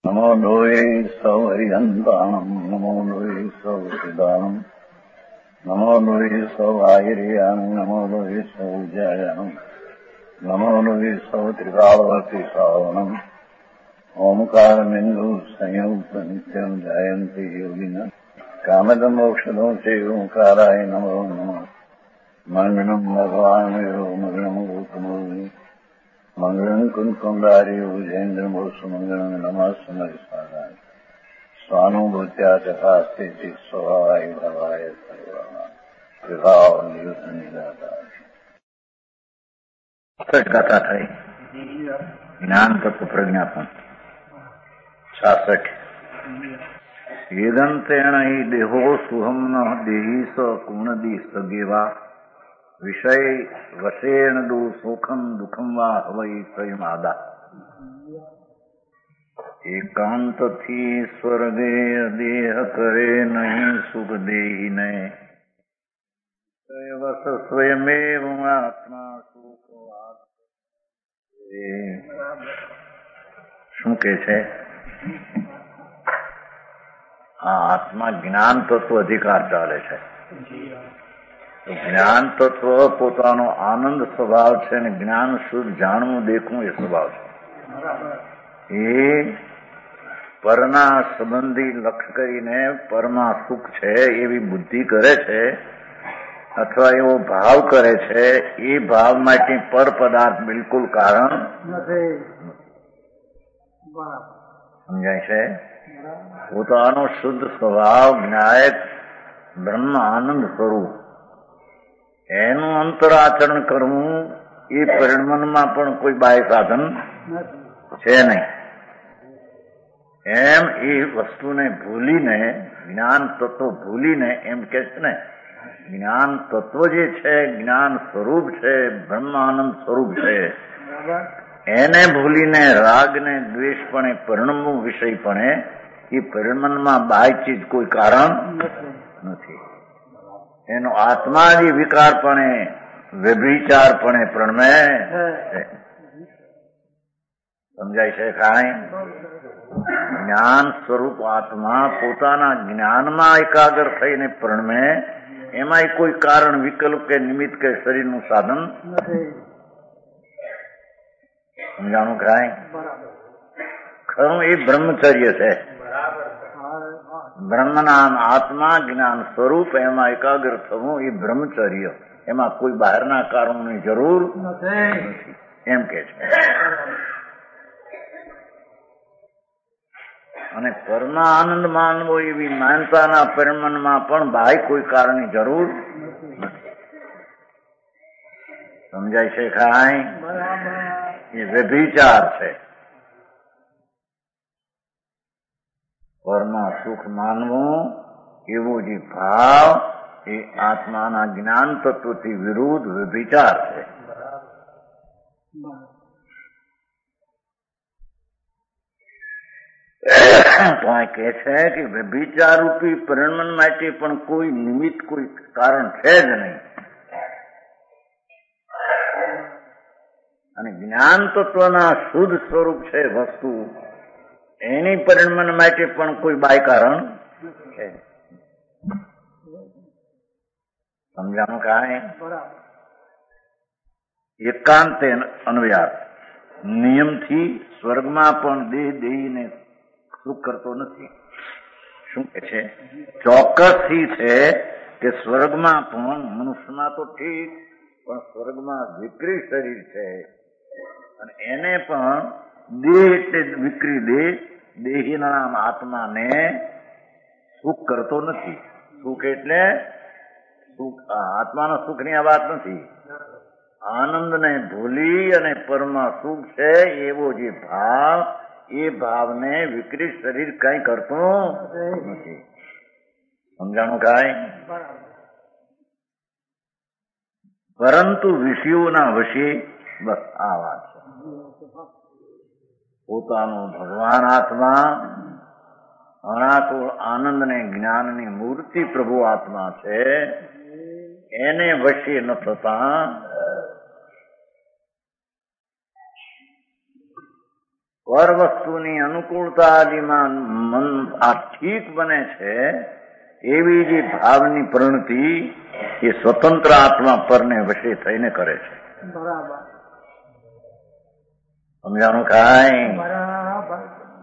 નમો લોહે સૌહરિહંતાણમ નમો લોહે સૌહૃદાણમ નમો લોહે સૌઆયર્યાણમ નમો લોહે સૌજાયાણમ નમો લોહે સૌત્રિકાવતી સાવણમ ઓમકારમિંદુ સંયુક્ત નિત્યમ જાયંતી યોગિના કામદમોક્ષદો છે ઓંકારાય નમો નમઃ મંગલમ ભગવાન મંગલમ ગૌતમોનિ મંગલમ કુંકુંડારી ઉજેન્દ્રમોક્ષ મંગલમ નમઃ સ્વાદાય સ્વાનુભૂત્યા તથાસ્તે સ્વભાવાય ભવાય સર્વભાવ નિદાતા કથા થઈ જ્ઞાન તત્વ પ્રજ્ઞાપન 66 વેદંતેણ હિ દેહો સુહમ ન દેહી સ કુણદી સગેવા વિષય વશેણ દુ સુખમ દુઃખમ વા હવૈ સ્વયમાદા એકાંતથી સ્વર્ગે દેહ કરે નહીં સુખ દેહીને વસ સ્વયમેવ આત્મા સુખ શું કે છે આ આત્મા જ્ઞાન તત્વ અધિકાર ચાલે છે. જ્ઞાન તત્વ પોતાનો આનંદ સ્વભાવ છે અને જ્ઞાન શુદ્ધ જાણવું દેખવું એ સ્વભાવ છે. એ પરના સંબંધી લક્ષ કરીને પરમાં સુખ છે એવી બુદ્ધિ કરે છે અથવા એવો ભાવ કરે છે. એ ભાવ માટે પર પદાર્થ બિલકુલ કારણ નથી. સમજાય છે? પોતાનો શુદ્ધ સ્વભાવ જ્ઞાયક બ્રહ્મ આનંદ સ્વરૂપ એનું અંતર આચરણ કરવું એ પરિણમનમાં પણ કોઈ બાહ્ય સાધન છે નહીં. એમ એ વસ્તુને ભૂલીને જ્ઞાન તત્વ ભૂલીને એમ કે છે ને જ્ઞાન તત્વ જે છે જ્ઞાન સ્વરૂપ છે બ્રહ્માનંદ સ્વરૂપ છે એને ભૂલીને રાગને દ્વેષપણે પરિણમવું વિષયપણે એ પરિણમનમાં બાહ્ય ચીજ કોઈ કારણ નથી. એનો આત્મા જે વિકારપણે વ્યભિચારપણે પ્રણમે છે. સમજાય છે? કાંઈ જ્ઞાન સ્વરૂપ આત્મા પોતાના જ્ઞાનમાં એકાગ્ર થઈને પ્રણમે એમાં કોઈ કારણ વિકલ્પ કે નિમિત્ત કે શરીરનું સાધન નથી. સમજાણું? કાંઈ ખરું એ બ્રહ્મચર્ય છે. બ્રહ્મના આત્મા જ્ઞાન સ્વરૂપ એમાં એકાગ્ર થવું એ બ્રહ્મચર્ય. એમાં કોઈ બહારના કારણોની જરૂર નથી એમ કે છે. અને પરમા આનંદ માનવો એવી માનતાના પરિણમનમાં પણ બાહ્ય કોઈ કારણની જરૂર નથી. સમજાય છે? કાંઈ એ વ્યભિચાર છે. પરમાં સુખ માનવું એવો જે ભાવ એ આત્માના જ્ઞાન તત્વથી વિરુદ્ધ વ્યભિચાર છે. તો આ કહે છે કે વ્યભિચાર રૂપી પરિણમન માટે પણ કોઈ નિમિત્ત કોઈ કારણ છે જ નહીં. અને જ્ઞાન તત્વના શુદ્ધ સ્વરૂપ છે વસ્તુ એની પરિણમન માટે પણ કોઈ બાહ્ય કારણ છે. સમજાણું? કાંઈ એકાંતે અન્વયાર્થ નિયમથી સ્વર્ગમાં પણ દેહ દેહીને સુખ કરતો નથી. શું કે છે? ચોક્કસથી છે કે સ્વર્ગમાં પણ મનુષ્યમાં તો ઠીક પણ સ્વર્ગમાં વિકરી શરીર છે અને એને પણ દેહ એટલે વિકરી દેહ દેહીના નામ આત્માને સુખ કરતો નથી. સુખ એટલે સુખ આત્માના સુખની આ વાત નથી. આનંદને ભૂલી અને પરમા સુખ છે એવો જે ભાવ એ ભાવને વિકૃત શરીર કઈ કરતું નથી. સમજાણું? કાંઈ પરંતુ વિષયોના વશે બસ આ વાત છે. પોતાનો ભગવાન આત્મા અનાકુળ આનંદ ને જ્ઞાનની મૂર્તિ પ્રભુ આત્મા છે એને વશે ન થતા પર વસ્તુની અનુકૂળતા આદિમાં મન આ ઠીક બને છે, એવી જે ભાવની પ્રણતિ એ સ્વતંત્ર આત્મા પરને વશે થઈને કરે છે. બરાબર. સમજાણું કાંઈ? બરાબર.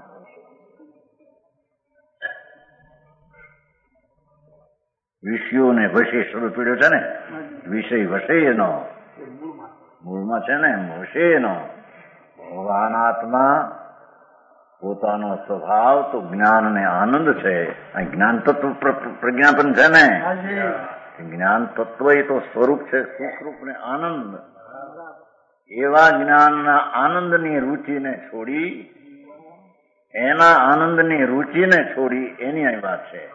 વિષયોને વશે શરૂ પીડ્યો છે ને, વિષય વશે એનો મૂળમાં છે ને, વશે એનો ભગવાન આત્મા પોતાનો સ્વભાવ તો જ્ઞાન ને આનંદ છે. જ્ઞાન તત્વ પ્રજ્ઞાપન છે ને, જ્ઞાન તત્વ એ તો સ્વરૂપ છે, સુખરૂપ ને આનંદ. એવા જ્ઞાનના આનંદની રુચિને છોડી, એના આનંદની રુચિને છોડી એની અહીં વાત છે.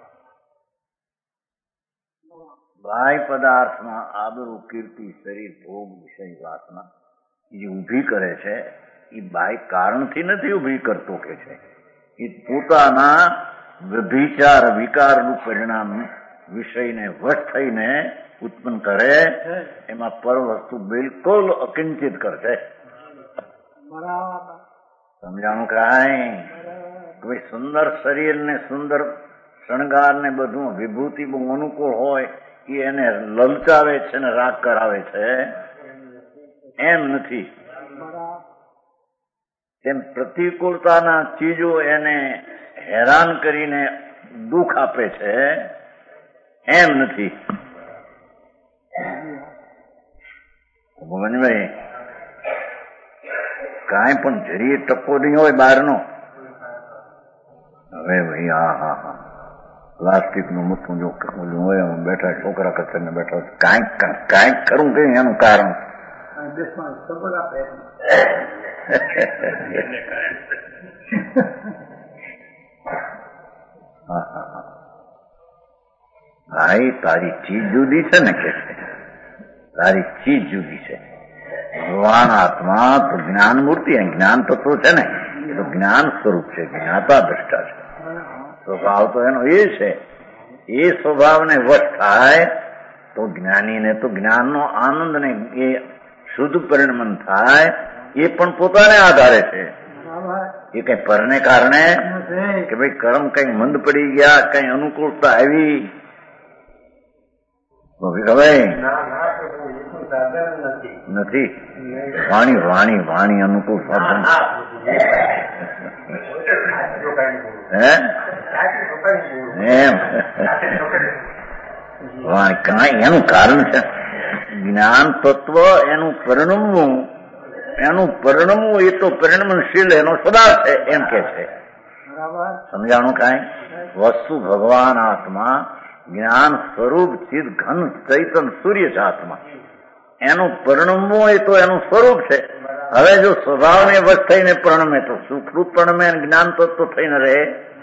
બાહ્ય પદાર્થમાં આબરૂ, કીર્તિ, શરીર, ભોગ, વિષય, વાસના જે ઊભી કરે છે એ બાહ્ય કારણથી નથી ઊભી કરતો કે છે. એ પોતાના વ્યભિચાર વિકારનું પરિણામ વિષયને વશ થઈને ઉત્પન્ન કરે. એમાં પર વસ્તુ બિલકુલ અકિંચિત કરશે. સમજાણું કાંઈ? કોઈ સુંદર શરીર ને સુંદર શણગાર ને બધું વિભૂતિ બહુ અનુકૂળ હોય એ એને લલચાવે છે ને રાગ કરાવે છે, એમ નથી. તેમ પ્રતિકૂળતાના ચીજો એને હેરાન કરીને દુઃખ આપે છે, એમ નથી. ભગવાનભાઈ કાંઈ પણ જરીએ ટપ્પો નહીં હોય બહારનો. હવે ભાઈ હા પ્લાસ્ટિક નું મોટું જો હોય બેઠા છોકરા કચરને બેઠા કાંઈક કરું કે એનું કારણ ભાઈ તારી ચીજ જુદી છે ને, કે તારી ચીજ જુદી છે. ભગવાન આત્મા તો જ્ઞાન મૂર્તિ, જ્ઞાન તત્વ છે ને, એ તો જ્ઞાન સ્વરૂપ છે, જ્ઞાતા દ્રષ્ટા છે. સ્વભાવ તો એનો એ છે. એ સ્વભાવને વશ થાય તો જ્ઞાનીને તો જ્ઞાનનો આનંદ ને એ શુદ્ધ પરિણમન થાય, એ પણ પોતાને આધારે છે. એ કઈ પરને કારણે કે ભાઈ કર્મ કઈ મંદ પડી ગયા, કઈ અનુકૂળતા આવી નથી. વાણી વાણી વાણી અનુકૂળ સાધન એમ વાણી એનું કારણ છે. જ્ઞાન તત્વ એનું પરિણમવું એ તો પરિણમનશીલ એનો સ્વભાવ છે, એમ કે છે. સમજાણું કાંઈ? વસ્તુ ભગવાન આત્મા જ્ઞાન સ્વરૂપ ચિદ ઘન ચૈતન સૂર્ય છે આત્મા. એનું પરિણમવું એ તો એનું સ્વરૂપ છે. હવે જો સ્વભાવને વશ થઈને પ્રણમે તો સુખરૂપ પ્રણમે, જ્ઞાન તત્વ થઈને રહે.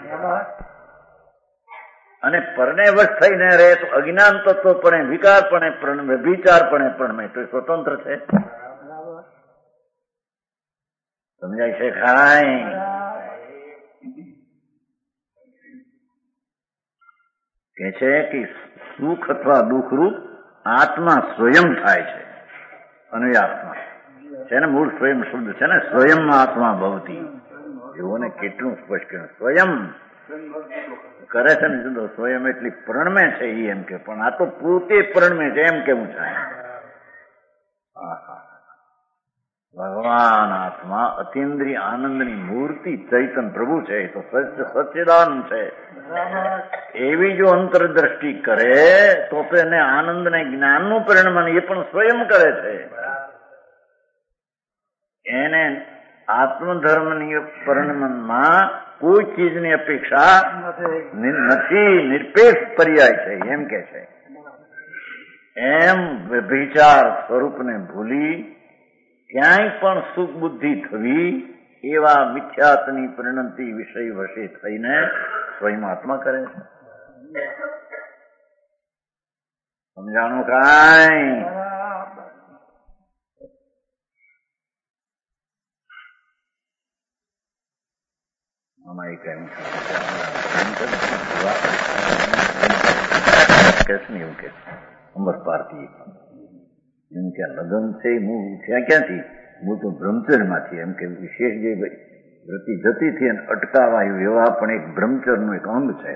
અને પરને વશ થઈને રહે તો અજ્ઞાન તત્વ પણ વિકાર પણ પ્રણમે, વિચાર પણ પ્રણમે, તો સ્વતંત્ર છે. સમજાય છે ખાય? કે છે કે સુખ અથવા દુઃખરૂપ આત્મા સ્વયં થાય છે. અનુયાત્મા છે ને, મૂળ સ્વયં શબ્દ છે ને, સ્વયં આત્મા ભવતી. એઓને કેટલું સ્પષ્ટ કર્યું. સ્વયં કરે છે ને, જુદો સ્વયં એટલી પ્રણમે છે એ એમ કે, પણ આ તો પોતે પ્રણમે છે એમ કેવું છે. ભગવાન આત્મા અતિન્દ્રિય આનંદની મૂર્તિ ચૈતન પ્રભુ છે, તો સચ્ચિદાન છે. એવી જો અંતરદ્રષ્ટિ કરે તો એને આનંદ ને જ્ઞાનનું પરિણમન એ પણ સ્વયં કરે છે. એને આત્મધર્મની પરિણમનમાં કોઈ ચીજની અપેક્ષા નથી, નિરપેક્ષ પર્યાય છે એમ કે છે. એમ વિચાર સ્વરૂપને ભૂલી ક્યાંય પણ સુખ બુદ્ધિ થવી એવા મિથ્યાત્વની પરિણતિ વિષય વશે થઈને સ્વયં આત્મા કરે છે. સમજાણું કાંઈ? આમાં એક એવું કે અમર પાર્થી એમ કે લગ્ન છે હું થયા ક્યાંથી? હું તો બ્રહ્મચર્ય માંથી, એમ કે વિશેષ જે વૃત્તિ જતીથી અને અટકાવાયું એવા પણ એક બ્રહ્મચર્યનું એક અંગ છે.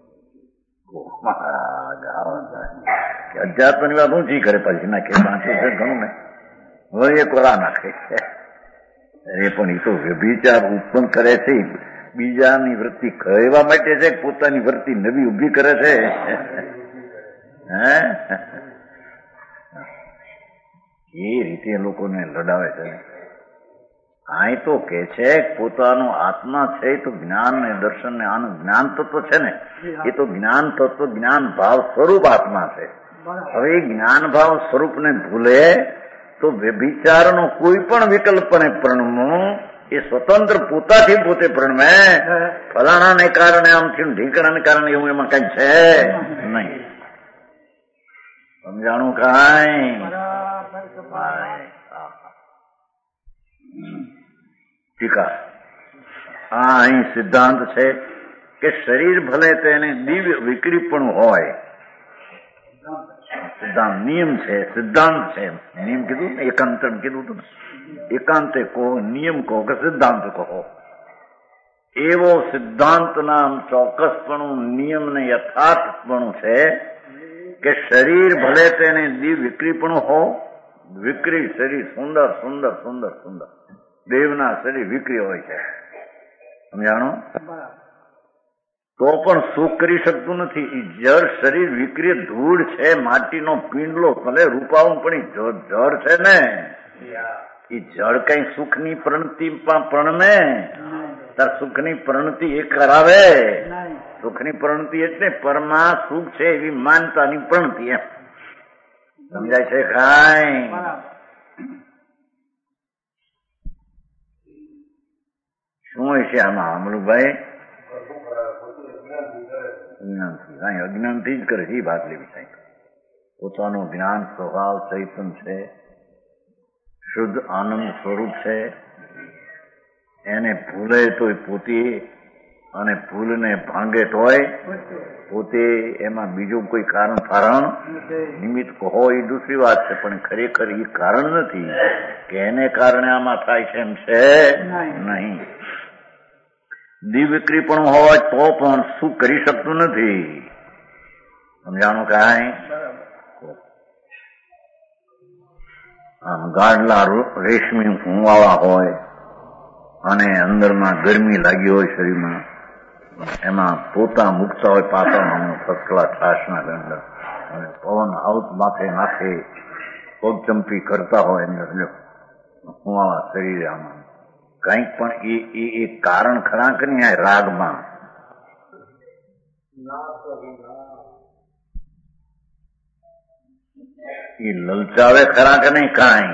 અધ્યાત્મની વાત ઊંચી કરે પછી નાખે, વાંચું છે ઘણું ને, હવે એ કોરા નાખે. એ પણ એ તો વ્યભિચાર ઉત્પન્ન કરે છે બીજાની વૃત્તિ કહેવા માટે છે, પોતાની વૃત્તિ નવી ઉભી કરે છે. એ રીતે લોકોને લડાવે છે. આ તો કે છે પોતાનો આત્મા છે તો જ્ઞાન ને દર્શન ને આનું જ્ઞાન તત્વ છે ને, એ તો જ્ઞાન તત્વ જ્ઞાન ભાવ સ્વરૂપ આત્મા છે. હવે જ્ઞાન ભાવ સ્વરૂપને ભૂલે તો વ્યભિચારનો કોઈ પણ વિકલ્પને પ્રણમો એ સ્વતંત્ર પોતાથી પોતે પ્રણમે. ફલાણાને કારણે આમ થયું, ઢીકણાને કારણે એવું એમાં કઈ છે નહીં. સમજાણું કાંઈ? ટીકા આ અહીં સિદ્ધાંત છે કે શરીર ભલે તેને દિવ્ય વિકૃતપણું હોય, સિદ્ધાંત નિયમ છે, સિદ્ધાંત છે. નિયમ કીધું ને, એકાંતરણ કીધું હતું ને, એકાંતે કહો, નિયમ કહો કે સિદ્ધાંત કહો. એવો સિદ્ધાંતના ચોક્કસપણું, નિયમ ને યથાર્થપણું છે કે શરીર ભલે તેને દિવ્ય વિકૃતપણું હો, વિકૃત શરીર સુંદર સુંદર સુંદર સુંદર, દેવના શરીર વિકરી હોય છે, સમજાણો? તો પણ સુખ કરી શકતું નથી. એ જળ શરીર વિકરી ધૂળ છે, માટીનો પિંડલો, ભલે રૂપાવું પણ એ જળ છે ને. એ જળ કઈ સુખની પ્રણતિ પ્રણમે? તાર સુખની પ્રણતિ એ કરાવે? સુખની પ્રણતિ એટલે પરમા સુખ છે એવી માનતાની પ્રણતિ, એમ સમજાય છે? કાંઈ શું હોય છે આમાં અમલુભાઈ? અજ્ઞાનથી જ કરે છે એ વાત લેવી સાહેબ. પોતાનું જ્ઞાન સ્વભાવ ચૈતન છે, શુદ્ધ આનંદ સ્વરૂપ છે, એને ભૂલે તોય પોતે, અને ભૂલને ભાંગે તોય પોતે. એમાં બીજું કોઈ કારણ કારણ નિમિત્ત કહો એ દૂસરી વાત છે, પણ ખરેખર એ કારણ નથી કે એને કારણે આમાં થાય છે એમ છે નહીં. દિવ્યક્રી પણ હોય તો પણ શું કરી શકતું નથી, સમજાણું કાંઈ? આમ ગાડલા રેશમી ઊંવાળા હોય અને અંદરમાં ગરમી લાગી હોય શરીરમાં, એમાં પોતા મૂકતા હોય પાછળ ફસકલા છાશના અંદર, અને પવન આઉટ માથે નાખે, પગચંપી કરતા હોય અંદર ઊંવાળા શરીર. આમાં કંઈક પણ એ કારણ ખરા કે નહીં? રાગમાં એ લલચાવે ખરા કે નહીં? કાંઈ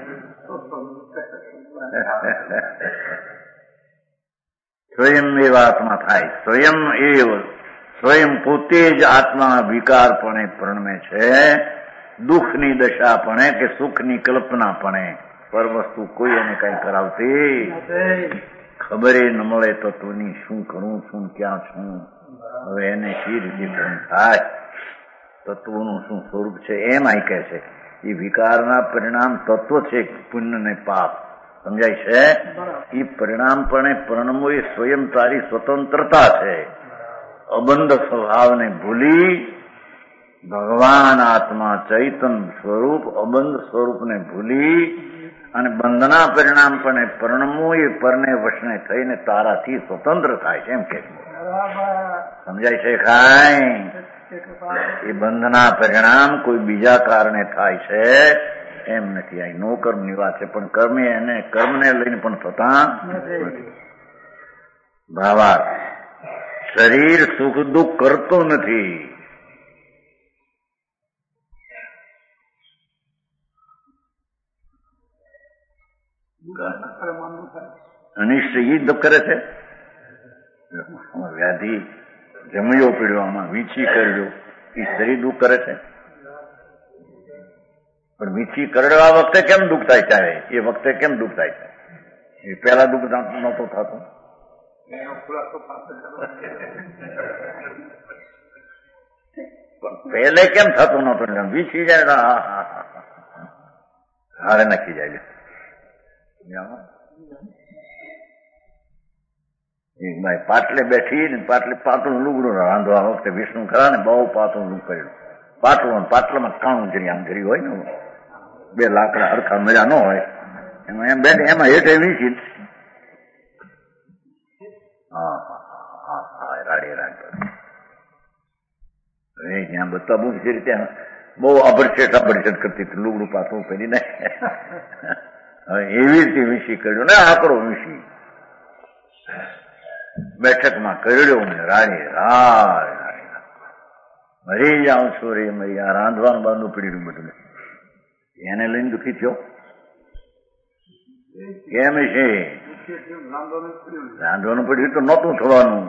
સ્વયં એ આત્મા થાય, સ્વયં પોતે જ આત્મા વિકારપણે પ્રણમે છે. દુઃખની દશાપણે કે સુખની કલ્પનાપણે પર વસ્તુ કોઈ એને કઈ કરાવતી ખબર ન મળે તો તોની શું કરું છું, ક્યાં છું, હવે એને શી રીતે થાય, તત્વોનું શું સ્વરૂપ છે એમ આ કહે છે. એ વિકારના પરિણામ તત્વ છે, પુણ્ય ને પાપ, સમજાય છે? એ પરિણામપણે પ્રણમો એ સ્વયં તારી સ્વતંત્રતા છે. અબંધ સ્વભાવને ભૂલી ભગવાન આત્મા ચૈતન સ્વરૂપ અબંધ સ્વરૂપને ભૂલી અને બંધના પરિણામપણે પ્રણમો એ પરને વશને થઈને તારાથી સ્વતંત્ર થાય છે, એમ કે સમજાય છે? કાંઈ એ બંધના પરિણામ કોઈ બીજા કારણે થાય છે એમ નથી. આ નો કર્મની વાત છે, પણ કર્મને લઈને પણ થતા નથી. ભાવાર્થ, શરીર સુખ દુઃખ કરતો નથી. અનિષ્ટ એ દુઃખ કરે છે. વ્યાધિ જમયો પીડ્યો, આમાં વીછી કરજો, એ શરીર દુઃખ કરે છે. પણ વીછી કરડવા વખતે કેમ દુઃખ થાય છે? એ વખતે કેમ દુઃખ થાય છે? એ પેલા દુઃખ નહોતું થતું. પહેલે કેમ થતું નહોતું? વીછી જાય, હારે નાખી જાય. એક ભાઈ પાટલે બેઠી ને પાટલે પાતળું લુગડું રાંધવા વખતે વિષ્ણુ ખરા ને બહુ પાતળું લુગ કર્યું. પાટલામાં કાણું જરી આમ જરી હોય ને, બે લાકડા હરખા મજા ન હોય એમાં એમ બેઠ એમાં હેઠે વીસી રાડે જ્યાં બધા બુક છે ત્યાં બહુ અભરછેટ કરતી હતી, લુગડું પાછું કરીને હવે એવી રીતે વીસી કર્યું ને આકરો વીસી બેઠકમાં કર્યો ને રાડે મરી જાઉં છું રે મરી. આ રાંધવાનું બાંધવું પડી બધું એને લઈને દુઃખી થયો કેમ છે? રાંધવાનું પડ્યું તો નહોતું થવાનું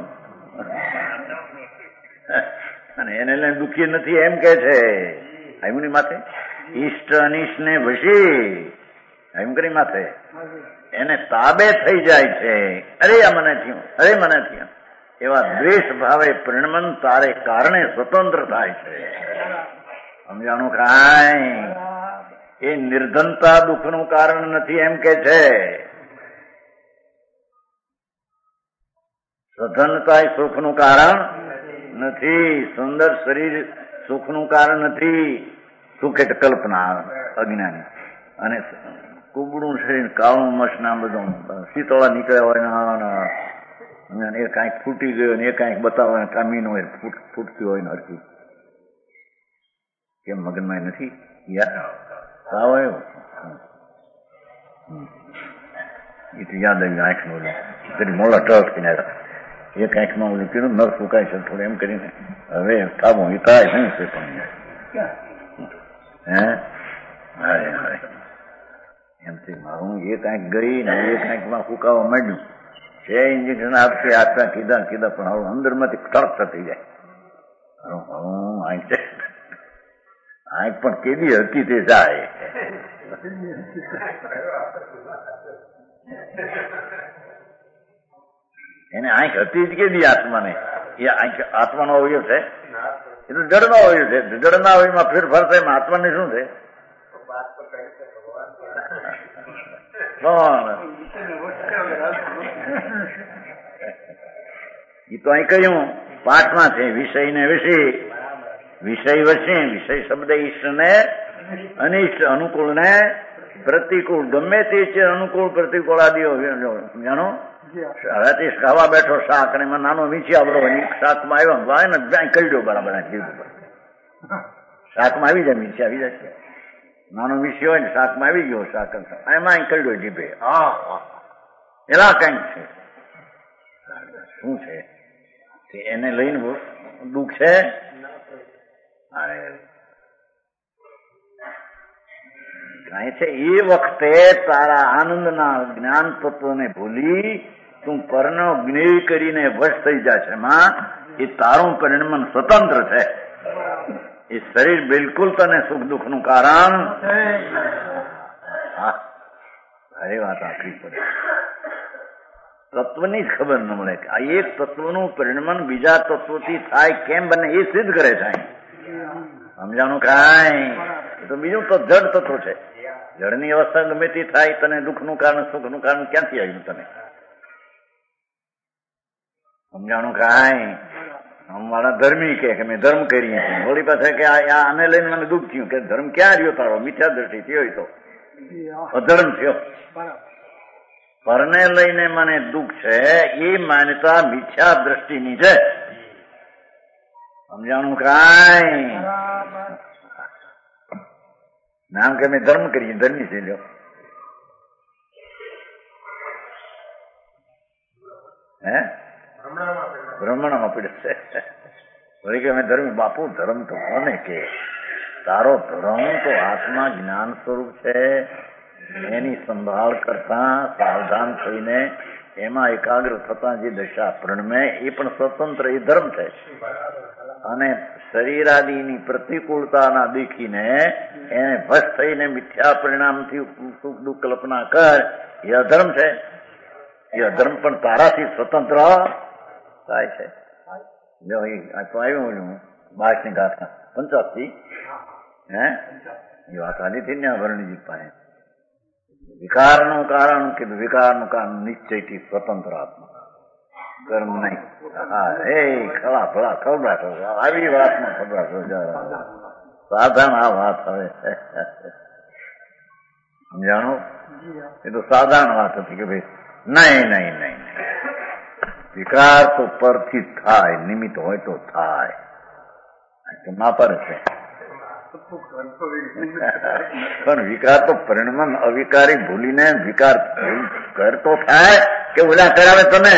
અને એને લઈને દુઃખી નથી એમ કે છે. આયુની માથે ઈષ્ટ અનિષ્ટ ને વશી એમ કરી માથે એને તાબે થઈ જાય છે. અરે આ મને થયું, અરે મને થયું એવા દ્વેષ ભાવે પરિણમન તારે કારણે સ્વતંત્ર થાય છે. સમજાણું કાંઈ? એ નિર્ધનતા દુઃખનું કારણ નથી એમ કે છે. સ્વતંત્રતા એ સુખનું કારણ નથી. સુંદર શરીર સુખનું કારણ નથી. સુખ એટલે કલ્પના અજ્ઞાની. અને કુબડું શરીર કાળું મસ ના બધું શીતળા નીકળ્યા હોય ને એ કાંઈક ફૂટી ગયો ને એ કાંઈક બતાવે કામીન હોય ફૂટતી હોય ને હરકી કેમ મગનમાં નથી સાવ આવ્યો એ તો યાદ આવ્યું આંખનું ઓલું મોડા ટક કિનારા એ કાંઈકમાં ઓલું કીધું નર ફૂકાય છે થોડું એમ કરીને હવે કાબુ એ થાય નહીં છે પણ હે હારે હારે એમથી મારું એ કાંઈક ગઈ ને એ કાંઈકમાં ફૂકાવા માંડ્યું છે. ઇન્જેક્શન આપશે આટલા કીધા પણ હવે અંદરમાંથી તરત થઈ જાય. આંખ પણ કેવી હતી તે જાય. એને આંખ હતી જ કેવી આત્માને? એ આંખ આત્માનો અવયવ છે, એ તો જડનો અવયવ છે. જડના અવયવમાં ફેરફાર થાય એમાં આત્માને શું છે? એ તો અહીં કહ્યું પાઠમાં છે વિષય ને વિષય વચ્ચે વિષય શબ્દ ઈષ્ટ ને અનિષ્ટ, અનુકૂળ ને પ્રતિકૂળ, ગમે તે છે અનુકૂળ પ્રતિકૂળ આદિઓ જાણો. રાતે ખાવા બેઠો શાક અને એમાં નાનો વીંછી આવડો શાકમાં આવ્યો ભાઈ ને ત્યાં કરી દો બરાબર શાકમાં આવી જાય વીંછી આવી જાય. નાનો વીંછી હોય ને શાકમાં આવી ગયો શાક એમાં કરી દો જીભે એલા કઈક છે. શું છે એને લઈને દુઃખ છે? કાંઈ છે એ વખતે તારા આનંદના જ્ઞાન તત્વને ભૂલી તું પરનો જ્ઞેય કરીને વશ થઈ જાય છે. એમાં એ તારું પરિણમન સ્વતંત્ર છે. એ શરીર બિલકુલ તને સુખ દુઃખ નું કારણ. અરે વાત આખરી પડે તત્વની જ ખબર ન મળે કે આ એક તત્વનું પરિણમન બીજા તત્વથી થાય કેમ બને એ સિદ્ધ કરે છે. સમજાણું કાંઈ? તો બીજું તો જડ તત્વ છે. જળની અવસ્થા ગમે તે થાય તને દુઃખનું કારણ સુખનું કારણ ક્યાંથી આવ્યું તને? સમજાણું કાંઈ? અમારા ધર્મી કે મેં ધર્મ કરીએ હોળી પાસે કે આને લઈને મને દુઃખ થયું કે ધર્મ ક્યાં રહ્યો તારો? મિથ્યા દ્રષ્ટિ થયો તો અધર્મ થયો. પરને લઈને મને દુઃખ છે એ માન્યતા મિથ્યા દ્રષ્ટિની છે. સમજાણું કાંઈ? નામ કે મેં ધર્મ કરીએ ધર્મી છે લ્યો હે બ્રહ્મણામાં પડે છે. વળી કે અમે ધર્મી બાપુ ધર્મ તો કોને કે? તારો ધર્મ તો આત્મા જ્ઞાન સ્વરૂપ છે. એની સંભાળ કરતા સાવધાન થઈને એમાં એકાગ્ર થતા જે દશા પ્રણમે એ પણ સ્વતંત્ર એ ધર્મ છે. અને શરીરાદિની પ્રતિકૂળતાના દેખીને એને ભસ્ત થઈને મિથ્યા પરિણામથી સુખ દુઃખ કલ્પના કર એ અધર્મ છે. એ અધર્મ પણ તારાથી સ્વતંત્ર થાય છે. આવ્યું બાળકની ગાથા 85 હે એ વાત આની થી ને વર્ણિત પાસે વિકારનું કારણ કે વિકારનું કારણ નિશ્ચયથી સ્વતંત્ર આત્મા. કર્મ નહીં. હા એ ખરા ભલા ખબરાટ આવી વાતમાં ખબરાટ સાધારણ આ વાત હવે સમજાણો. એ તો સાધારણ વાત હતી કે ભાઈ નહીં નહીં નહીં વિકાર તો પરથી થાય, નિમિત્ત હોય તો થાય. ના પર છે પણ વિકાર તો પરિણામ અવિકારી ભૂલીને વિકાર કરતો થાય કે ઓલા કરાવે તમે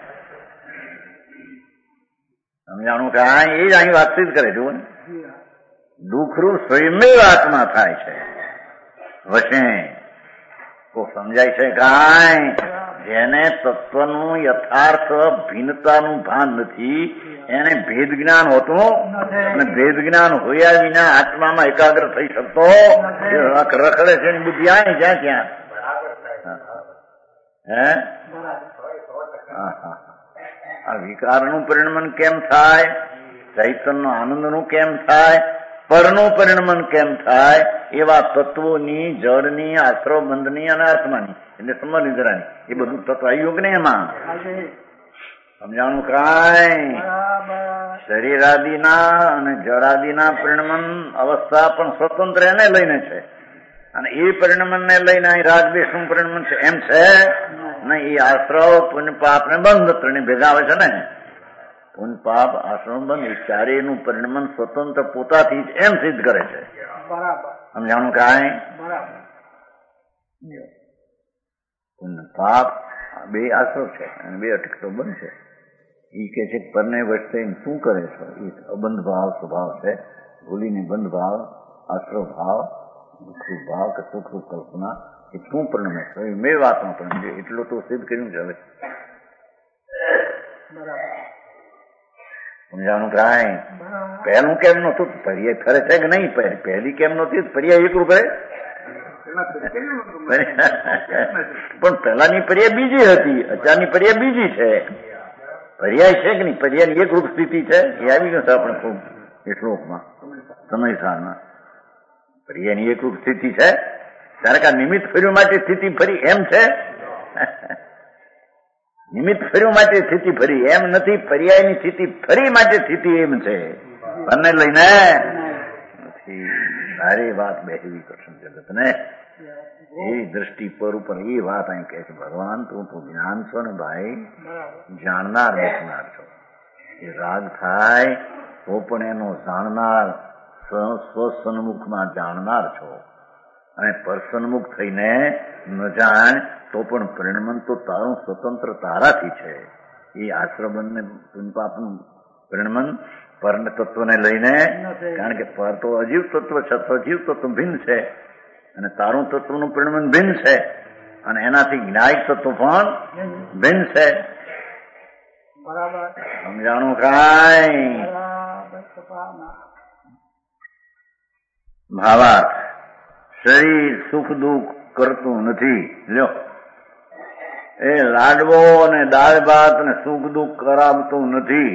સમજાણું કે આ એ જ અહીં વાતચીત કરે જુઓ ને. દુઃખરૂપ સ્વયં આત્મા થાય છે વશે તો સમજાય છે કાંઈ જેને તત્વનું યથાર્થ ભિન્નતાનું ભાન નથી એને ભેદ જ્ઞાન હોતું અને ભેદ જ્ઞાન હોયા વિના આત્મામાં એકાગ્ર થઈ શકતો રખડે છે એની બુદ્ધિ આવે જ્યાં ત્યાં. હે આ વિકારનું પરિણમન કેમ થાય, ચૈતન્ય આનંદનું કેમ થાય, પરનું પરિણમન કેમ થાય, એવા તત્વોની જળની આશ્રવબંધની અને આત્માની એટલે સમનિદ્રાની એ બધું તત્વ આયુગ ને એમાં સમજાણું કાંઈ. શરીરાદિના અને જળાદિના પરિણમન અવસ્થા પણ સ્વતંત્ર એને લઈને છે અને એ પરિણમનને લઈને અહીં રાગદ્વેષનું પરિણમન છે એમ છે ને. એ આશ્રવ પુણ્ય પાપ ને બંધ ત્રણે ભેગા આવે છે ને. પુણ્ય પાપ આશ્રમ બંધ એ ચારેયનું પરિણમન સ્વતંત્ર પોતાથી જ એમ સિદ્ધ કરે છે. સમજાણું કાંઈ. પુણ્ય પાપ બે આશ્રવ છે અને બે અટકતો બંધ છે. એ કે છે પરને વચ્ચે શું કરે છે એ અબંધ ભાવ સ્વભાવ છે, ભૂલીને બંધ ભાવ આશ્રવ ભાવ દુઃખરૂપ ભાવ કે સુખરૂપ કલ્પના એ શું પરિણમે છે મેં વાતમાં પરિણમે એટલું તો સિદ્ધ કર્યું છે હવે. સમજાણું કાંઈ. પહેલું કેમ નતું પર્યાય ખરે છે કે નહીં, પહેલી કેમ નહોતી પર્યાય એકરૂપ કરે પણ પહેલાની પર્યાય બીજી હતી, અત્યારની પર્યાય બીજી છે. પર્યાય છે કે નહીં, પર્યાયની એકરૂપ સ્થિતિ છે એ આવી ગયું છે આપણે ખૂબ એ શ્લોકમાં સમયસારમાં. પર્યાયની એકરૂપ સ્થિતિ છે ત્યારે કે નિમિત્ત ફર્યું માટે સ્થિતિ ફરી એમ છે. નિમિત્ત ફર્યું માટે સ્થિતિ ફરી એમ નથી, પર્યાયની સ્થિતિ ફરી માટે સ્થિતિ એમ છે. બંને લઈને નથી સારી વાત બેસવી કૃષ્ણ જગત ને એ દ્રષ્ટિ પર ઉપર એ વાત અહીં કહે છે ભગવાન તું જ્ઞાન છો ને ભાઈ, જાણનાર બેસનાર છો. એ રાગ થાય તો પણ એનો જાણનાર સ્વસન્મુખમાં જાણનાર છો અને પરસન્મુખ થઈને ન જાણ તો પણ પરિણમન તો તારું સ્વતંત્ર તારાથી છે. એ આશ્રમન ને પુનપાપનું પરિણમન પર તત્વને લઈને, કારણ કે પર તો અજીવ તત્વ છે, સજીવ તત્વ ભિન્ન છે અને તારું તત્વનું પરિણમન ભિન્ન છે અને એનાથી જ્ઞાયક તત્વ પણ ભિન્ન છે. સમજાણું કાંઈ. ભાવાર્થ શરીર સુખ દુઃખ કરતું નથી. લ્યો એ લાડવો અને દાળ ભાત ને સુખ દુઃખ કરાવતું નથી.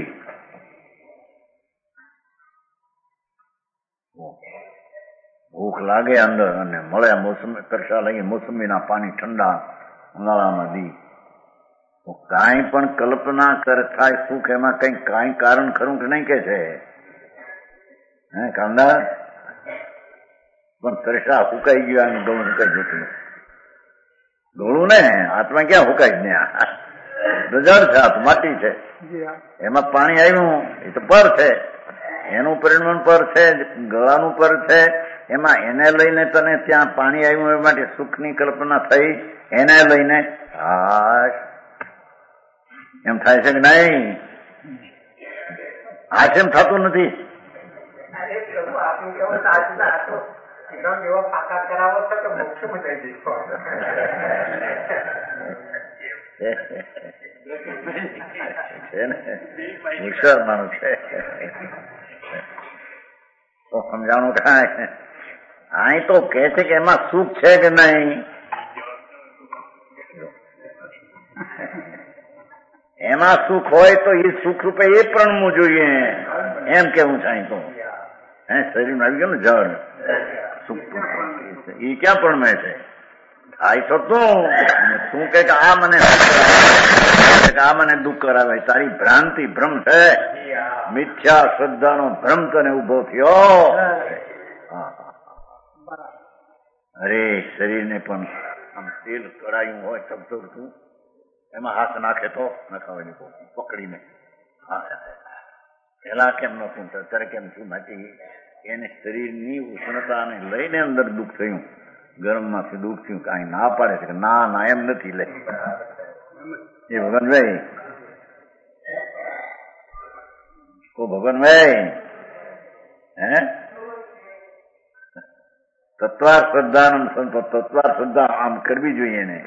ભૂખ લાગે અંદર અને મળે મોસમી તરસા લાગી મોસમીના પાણી ઠંડા ઉનાળામાં દી તો કાંઈ પણ કલ્પના થાય સુખ એમાં કઈ કાંઈ કારણ ખરું કે નહીં કે છે હે કાંદા. પણ તરસા હુકાઈ ગયું અને ગળું હુકાઈ જતું. ગળું ને હાથમાં ક્યાં હુકાય ને રજળ છે, હાથ માટી છે, એમાં પાણી આવ્યું એ તો પર છે, એનું પરિણમન પર છે, ગળાનું પર છે. એમાં એને લઈને તને ત્યાં પાણી આવ્યું એ માટે સુખની કલ્પના થઈ, એને લઈને હાશ એમ થાય છે કે નહીં? હાશ એમ થતું નથી. હોશિયાર માણસ છે તો સમજાણું કાંઈ. અહીં તો કે છે કે એમાં સુખ છે કે નહીં, એમાં સુખ હોય તો એ સુખ રૂપે એ પ્રણવું જોઈએ એમ કેવું છે. અહીં તો હે શરીરમાં આવી ગયું ને જળ સુખ એ ક્યાં પ્રણમે છે? થાય તો તું કે આ મને આ મને દુઃખ કરાવે, તારી ભ્રાંતિ ભ્રમ છે, મિથ્યા શ્રદ્ધાનો ભ્રમ તને ઉભો થયો. અરે શરીરને પણ આમ તેલ કરાયું હોય ચમચોડતું, એમાં હાથ નાખે તો નખાવે પકડીને. પેલા કેમ નતું, અત્યારે કેમ થયું માટી? એને શરીરની ઉષ્ણતાને લઈને અંદર દુઃખ થયું, ગરમમાંથી દુઃખ થયું. કાંઈ ના પાડે છે કે ના ના એમ નથી. લે એ ભગવાનભાઈ, ભગવાનભાઈ હે તત્વાર શ્રદ્ધા, તત્વાર શ્રદ્ધા આમ કરવી જોઈએ ને.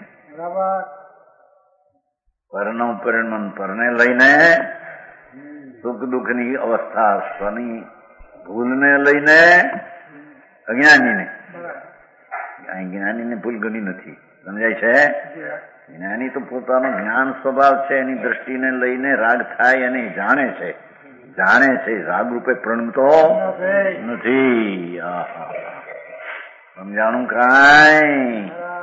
પરનો પરિણમન પરને લઈને, સુખ દુઃખ ની અવસ્થા સ્વની ભૂલને લઈને, અજ્ઞાનીને. જ્ઞાનીને ભૂલ ગણી નથી, સમજાય છે? જ્ઞાની તો પોતાનો જ્ઞાન સ્વભાવ છે, એની દ્રષ્ટિને લઈને રાગ થાય અને જાણે છે, રાગ રૂપે પ્રણમતો નથી. સમજાણું કાંઈ?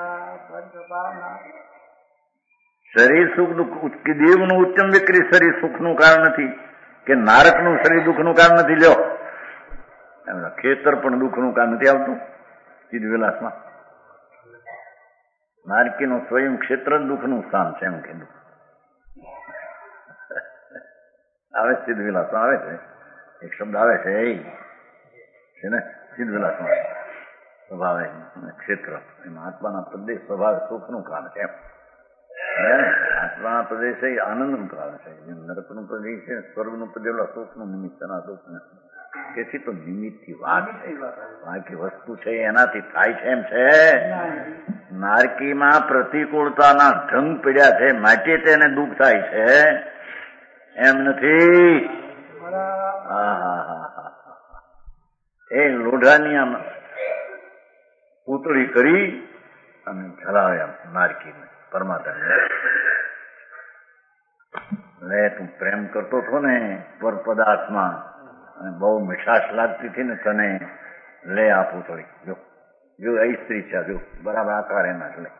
શરીર સુખ દુઃખ દેવનું ઉત્તમ વિક્રી શરીર સુખનું કારણ નથી કે નારકનું શરીર દુઃખનું કારણ નથી. લ્યો, ખેતર પણ દુઃખનું કારણ નથી આવતું. ચિદવિલાસમાં નારકીનું સ્વયં ક્ષેત્ર જ દુઃખનું સ્થાન છે એમ કીધું. આવે ચિદવિલાસમાં આવે છે, એક શબ્દ આવે છે એ ને ચિદવિલાસમાં સ્વભાવ ક્ષેત્ર. એમાં આત્માના પ્રદેશ સ્વભાવ સુખનું કારણ છે. આત્માના પ્રદેશ એ આનંદનું કારણ છે. નરકનું પ્રદેશ છે, સ્વર્ગનું પ્રદેશ સુખનું નિમિત્ત, દુઃખ નથી. તેથી તો નિમિત્તથી વાત છે, બાકી વસ્તુ છે એનાથી થાય છે એમ છે. નારકીમાં પ્રતિકૂળતાના ઢંગ પીડ્યા છે, માટે તેને દુઃખ થાય છે, એમ નથી. એ લોઢાની આમ પૂતળી કરી અને જલાવ્યા નારકીને, પરમાત્માને. લે, તું પ્રેમ કરતો હતો ને પર પદાર્થમાં, અને બહુ મીઠાશ લાગતી હતી ને તને, લે આ પૂતળી. જો એ સ્ત્રી છે, જો બરાબર આકાર એના લે.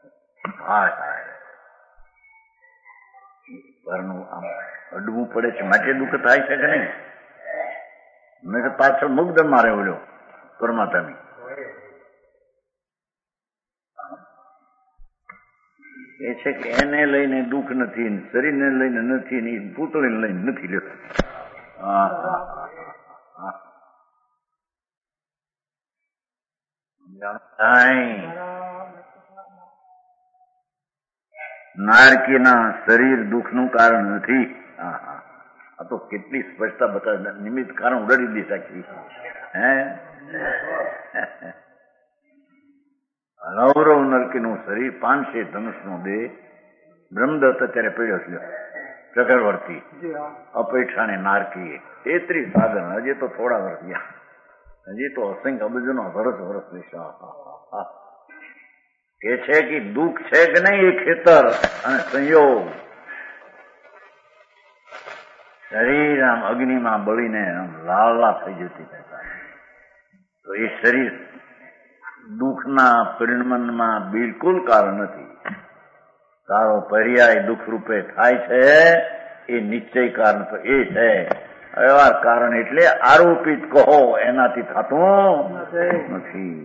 પરનું આમ અડવું પડે છે, માટે દુઃખ થાય છે કે નહીં? મેં તો પાછળ મુગ્ધ મારે ઓળ્યો પરમાત્માની. એ છે કે એને લઈને દુઃખ નથી, શરીરને લઈને નથી, ને પૂતળીને લઈને નથી. લ્યો, નારકીના શરીર દુઃખનું કારણ નથી. આ તો કેટલી સ્પષ્ટતા બતાવે. નિમિત્ત કારણ ઉડાડી દી શકીએ. રૌરવ નરકીનું શરીર, 500 ધનુષનો દેહ, બ્રહ્મદત્ત અત્યારે પડ્યો છે ચક્રવર્તી, અપેક્ષાને નારકીએ 33 સાધન. હજી તો થોડા વર્ષ ગયા, હજી તો અસંખ્ય અબજોનો વર્ષ વિશે કે છે કે દુઃખ છે કે નહીં એ ખેતર અને સંયોગ. શરીર આમ અગ્નિમાં બળીને આમ લાલ થઈ જતી, તો એ શરીર દુઃખના પરિણમનમાં બિલકુલ કારણ નથી. તારો પર્યાય દુઃખ રૂપે થાય છે, એ નિશ્ચય કારણ તો એ છે. વ્યવહાર કારણ એટલે આરોપિત કહો, એનાથી થતું નથી.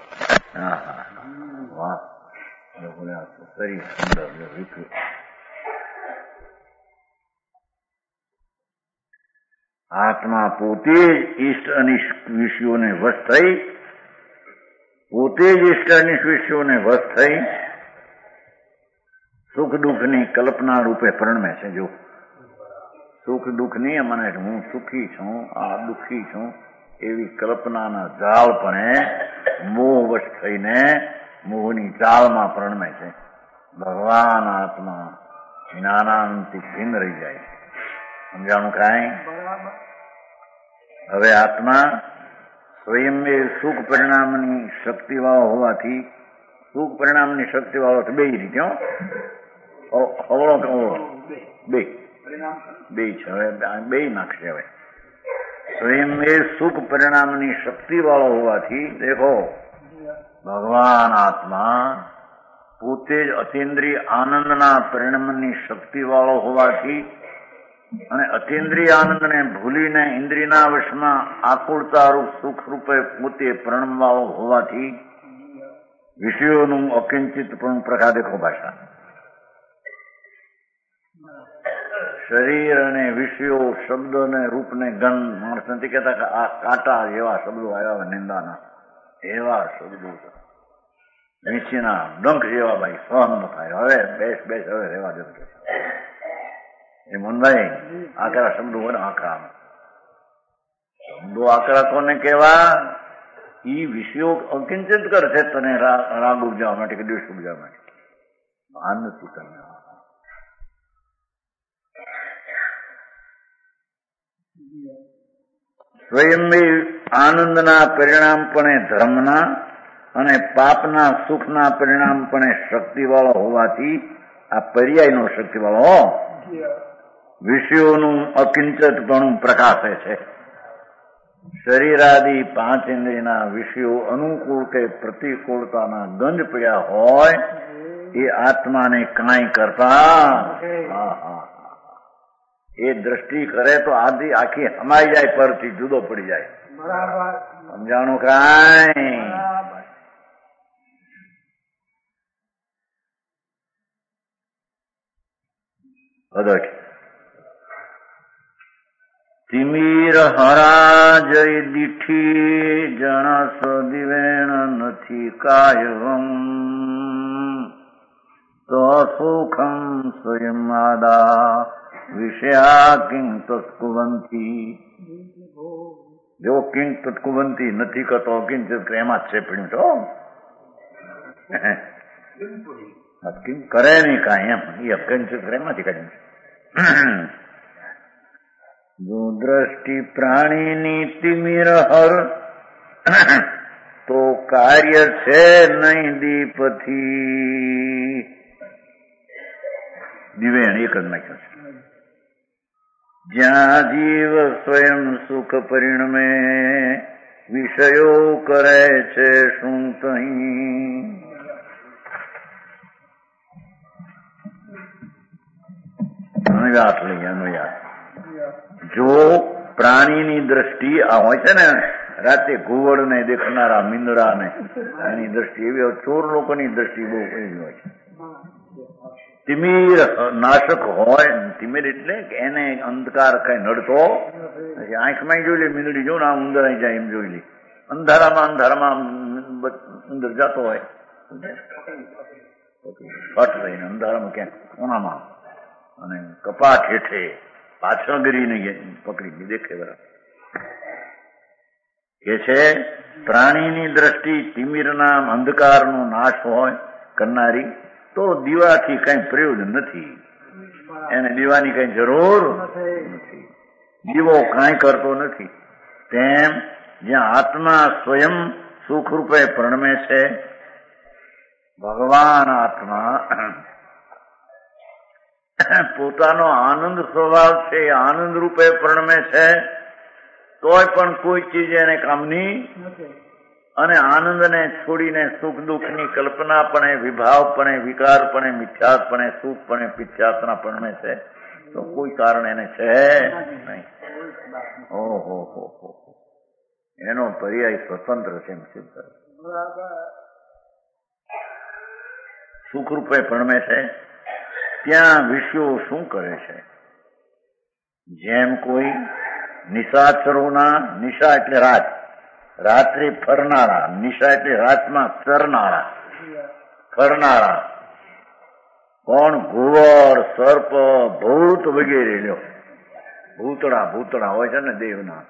વાહ, શરીર સુંદર વિકૃત. આત્મા પોતે જ ઈષ્ટ અનિષ્ટ વિષયોને વશ થઈ, પોતે જ ઈષ્ટ અનિષ્ટ વિષયોને વશ થઈ સુખ દુઃખની કલ્પના રૂપે પરિણમે છે. જો સુખ દુઃખની મને હું સુખી છું, આ દુઃખી છું, એવી કલ્પનાના જાળપણે મોહવશ થઈને મોહની જાળમાં પરિણમે છે. ભગવાન આત્મા જ્ઞાનાંતિક ભિન્ન રહી જાય. સમજાણું કાંઈ? હવે આત્મા સ્વયં એ સુખ પરિણામની શક્તિવાળો હોવાથી, સુખ પરિણામની શક્તિવાળો બે રીતે અવળો કે અવળો બે છે. હવે બે નાખશે. હવે સ્વયં એ સુખ પરિણામની શક્તિવાળો હોવાથી દેખો ભગવાન આત્મા પોતે જ અતિન્દ્રિય આનંદના પરિણામની શક્તિ વાળો હોવાથી અને અતિન્દ્રિય આનંદને ભૂલીને ઇન્દ્રિયના વશમાં આકુળતારૂપ સુખ રૂપે પોતે પરિણમવાળો હોવાથી વિષયોનું અકિંચિતપણું પ્રખા દેખો ભાષા. શરીર અને વિષયો શબ્દ ને રૂપ ને ગંધ માણસ નથી કહેતા કે આ કાંટા જેવા શબ્દો આવ્યા નિંદાના એવા શબ્દો નીચેના ડંખ જેવા ભાઈ સહન ન થાય. હવે બેસ હવે રહેવા દે એ મનભાઈ આકરા શબ્દો હોય ને આકરા શબ્દો આકરા કોને કેવા? ઈ વિષયો અકિંચિત કરશે તને રાગ ઉપજાવવા માટે કે દ્વેષ ઉપજાવવા માટે. ભાન નથી તને. સ્વયંભી આનંદના પરિણામપણે ધર્મના અને પાપના સુખના પરિણામપણે શક્તિવાળો હોવાથી આ પર્યાયનો શક્તિવાળો વિષયોનું અકિંચિતપણું પ્રકાશે છે. શરીરાદિ 5 ઇન્દ્રિયના વિષયો અનુકૂળ કે પ્રતિકૂળતાના ગંજ પડ્યા હોય એ આત્માને કાંઈ કરતા એ દ્રષ્ટિ કરે તો આખી હમાઈ જાય, પરથી જુદો પડી જાય. સમજાણું કાંઈ? તિમીર હરા જય દીઠી જણસ દિવેણ નથી કાયમ તો સુખમ સ્વયમાદા વિષયા કિંગ તત્કુવંતી. જો કિંગ તત્કુવંતી નથી કરતો કિંચિત એમાં જ છે પડ્યું તો કરે નહીં કાંઈ એમ. એ અકિંચિત એમાંથી કાઢ્યું છે. જો દ્રષ્ટિ પ્રાણીની તિમિર હર તો કાર્ય છે નહીં દીપથી. દિવેણ એક જ નાખ્યો છે. જ્યાં જીવ સ્વયં સુખ પરિણમે વિષયો કરે છે શું તહીં. અનુયાત લઈએ અનુયાત. જો પ્રાણીની દ્રષ્ટિ આ હોય છે ને રાતે ઘુવડ ને દેખનારા મીંદડા ને એની દ્રષ્ટિ એવી, ચોર લોકોની દ્રષ્ટિ બહુ એવી હોય છે. તિમિર નાશક હોય. તિમિર એટલે કે એને અંધકાર કઈ નડતો આંખમાં જોઈ લે મીંદડી જો ને આમ ઉંદર આવી જાય એમ જોઈ લે. અંધારામાં ઉંદર જતો હોય ફટ રહીને અંધારામાં ક્યાંક કોનામાં અને કપાટ હેઠે પાછળ ગરીને પકડી દેખે બરાબર. કે છે પ્રાણીની દ્રષ્ટિ તિમિરના અંધકારનો નાશ હોય કરનારી તો દીવાથી કઈ પ્રયોજન નથી. એને દીવાની કઈ જરૂર નથી. દીવો કાંઈ કરતો નથી. તેમ જ્યાં આત્મા સ્વયં સુખરૂપે પરિણમે છે, ભગવાન આત્મા પોતાનો આનંદ સ્વભાવ છે એ આનંદ રૂપે પરિણમે છે, તોય પણ કોઈ ચીજ એને કામની અને આનંદને છોડીને સુખ દુઃખની કલ્પનાપણે વિભાવપણે વિકારપણે મિથ્યાપણે સુખપણે પિથ્યાત્મા પરિણમે છે તો કોઈ કારણ એને છે નહીં. ઓહો એનો પર્યાય સ્વતંત્ર છે એમ સિદ્ધ. સુખરૂપે પરિણમે છે ત્યાં વિષયો શું કરે છે? જેમ કોઈ નિશાચરોના, નિશા એટલે રાત, રાત્રે ફરનારા, નિશા એટલે રાતમાં ચરનારા, ફરનારા કોણ? ઘુવડ, સર્પ, ભૂત વગેરે લ્યો. ભૂતડા હોય છે ને દેવના,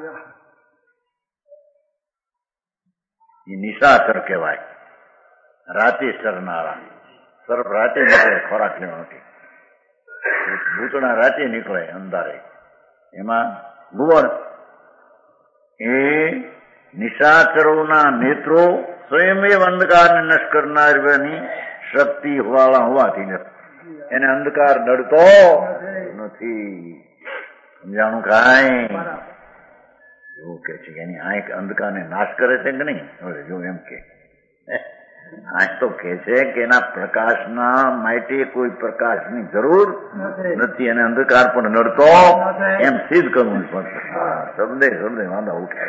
એ નિશાચર કહેવાય. રાતે ચરનારા. સર્પ રાતે નીકળે ખોરાક લેવા માટે, ભૂતડા રાતે નીકળે અંધારે. એમાં ઘુવડ એ નિશાચરોના નેત્રો સ્વયં અંધકારને નષ્ટ કરનારની શક્તિ વાળા હોવાથી એને અંધકાર નડતો નથી. સમજાણું કાંઈ? એવું કે છે કે એની આંખ અંધકારને નાશ કરે છે કે નહીં? જો એમ કે આજ તો કે છે કે એના પ્રકાશના માટે કોઈ પ્રકાશની જરૂર નથી અને અંધકાર પણ નડતો એમ સિદ્ધ કરવું પડશે. શબ્દે શબ્દે વાંધા ઉઠે.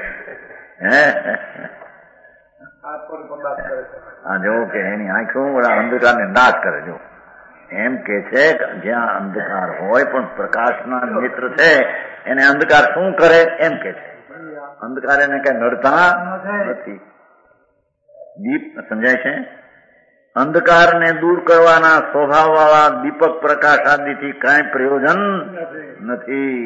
હા જો કે એની આંખો અંધકારને નાશ કરે. જો એમ કે છે કે જ્યાં અંધકાર હોય પણ પ્રકાશના નેત્ર છે એને અંધકાર શું કરે એમ કે છે. અંધકાર એને કઈ નડતા નથી. દીપ સમજાય છે. અંધકારને દૂર કરવાના સ્વભાવ વાળા દીપક પ્રકાશ આદિથી કઈ પ્રયોજન નથી.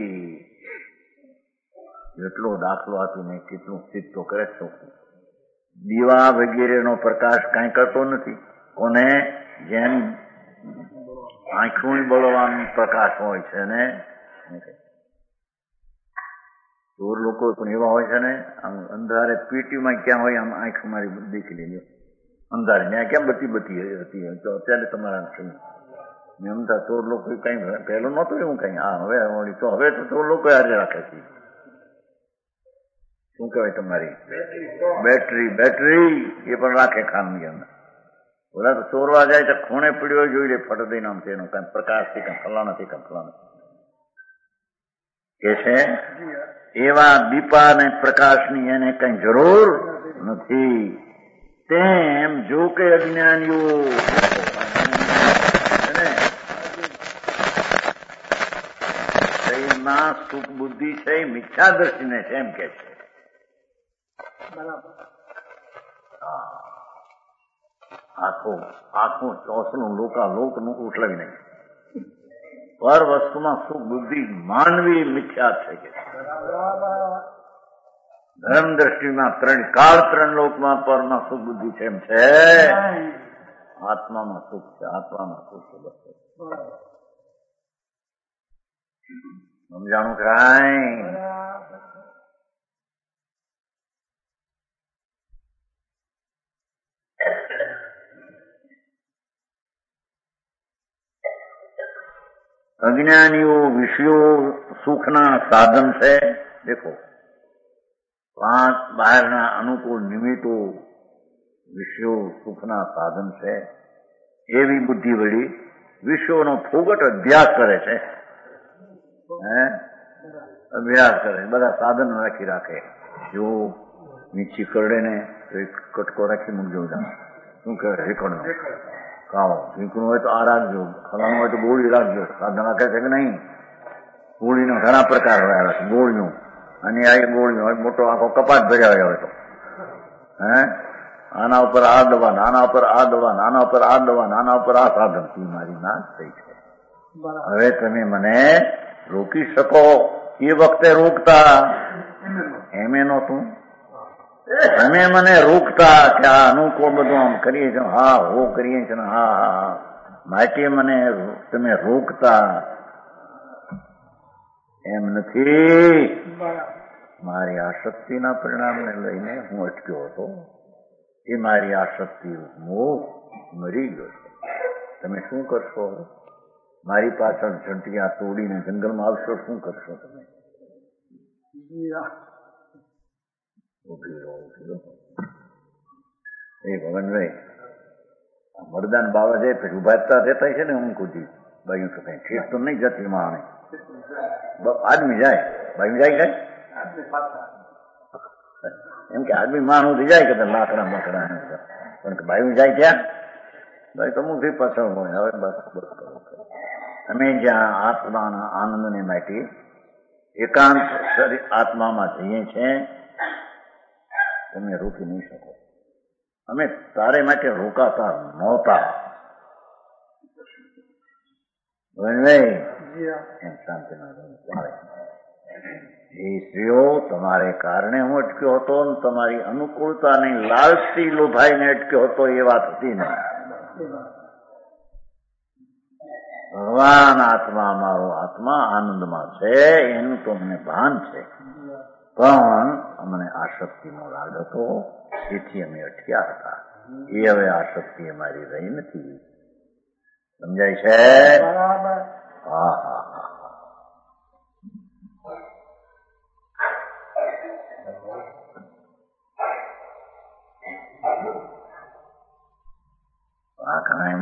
એટલો દાખલો આપીને કેટલું સિદ્ધ તો કરે છો. દીવા વગેરેનો પ્રકાશ કઈ કરતો નથી. કોને? જેમ આંખું બળવાનો પ્રકાશ હોય છે ને ચોર લોકો પણ એવા હોય છે ને આમ અંધારે પીટીમાં ક્યાં હોય આમ આંખ મારી દેખી લેજો અંધારે ત્યાં ક્યાં બત્તી હતી તો અત્યારે તમારા એમ થાય ચોર લોકો કઈ પહેલું નહોતું એવું કઈ. હા હવે તો ચોર લોકો હારે રાખે છે. શું કહેવાય તમારી બેટરી એ પણ રાખે ખાનની અંદર. ઓલા તો ચોરવા જાય તો ખૂણે પીડ્યો જોઈ લે ફટ દઈને આમ તેનું કઈ પ્રકાશથી કઈ ફલાણાથી કઈ ફલાણા કે છે. એવા દીપા અને પ્રકાશની એને કઈ જરૂર નથી. તેમ જો કે અજ્ઞાનીઓ શરીરના સુખ બુદ્ધિ છે મિથ્યા દ્રષ્ટિને છે એમ કે છે. આખું ચોસનું લોકનું ઉઠલાવી નહીં. પર વસ્તુમાં સુખ બુદ્ધિ માનવી મિથ્યા છે કે ધર્મ દ્રષ્ટિમાં ત્રણ લોકમાં પરમાં સુખ બુદ્ધિ છે એમ છે. આત્મામાં સુખ છે. આત્મામાં સુખ છે. બસ સમજાણું કાંઈ? અજ્ઞાનીઓ વિષયો સુખના સાધન છે. દેખો 5 બહારના અનુકૂળ નિમિત્તો વિષયો સુખના સાધન છે. એવી બુદ્ધિ વળી વિષયોનો ફોગટ અભ્યાસ કરે છે. અભ્યાસ કરે બધા સાધન રાખે. જો મીઠી કરડે ને તો એક કટકો રાખી મૂકજો. શું કહેવાય? રેકડનો ખાઓ. ઝીંકણું હોય તો આ રાખજો, ફલાણું હોય તો ગોળી રાખજો. સાધન રાખે છે કે નહીં? ગોળીનો ઘણા પ્રકાર હોય છે. ગોળીનું અને આ ગોળીનો હોય મોટો આખો કપાટ ભર્યા હોય તો આના ઉપર આ દવા, નાના ઉપર આ દવા, નાના ઉપર આ દવા, નાના ઉપર આ સાધન. મારી ના થઈ છે. હવે તમે મને રોકી શકો. એ વખતે રોકતા એમે નહોતું. તમે મને રોકતા કે આ અનુકૂળ બધું આમ કરીએ છીએ. હા હો કરીએ છીએ. હા માટે મને તમે રોકતા. એમ નથી. મારી આસક્તિના પરિણામને લઈને હું અટક્યો હતો. એ મારી આસક્તિ મોહ મરી ગયો છે. તમે શું કરશો? મારી પાછળ ઝંટિયા તોડીને જંગલમાં આવશો. શું કરશો તમે? એ ભગવાનભાઈ મરદાન બાવા જાય પછી ઉભા રહેતા છે ને હું કુદી બાયું તો કઈ ઠેસ તો નહીં જતી માણે. આદમી જાય બાયું જાય એમ કે આદમી માણું જાય કે લાકડા બકડા પણ બાયું જાય ત્યાં ભાઈ તો હું પાછળ હોય. હવે બસ અમે જ્યાં આત્માના આનંદને માટે એકાંત આત્મામાં જઈએ છીએ તમે રોકી નહીં શકો. અમે તારે માટે રોકાતા નહોતા. એમ શાંતિના ચાલે. એ સ્ત્રીઓ તમારે કારણે હું અટક્યો હતો ને તમારી અનુકૂળતાની લાલચથી લોભાઈને અટક્યો હતો એ વાત હતી ને. ભગવાન આત્મા અમારો આત્મા આનંદમાં છે એનું તો મને ભાન છે. પણ અમને આસક્તિનો રાગ હતો તેથી અમે અટક્યા હતા. એ હવે આસક્તિ અમારી રહી નથી. સમજાય છે? હા હા હા.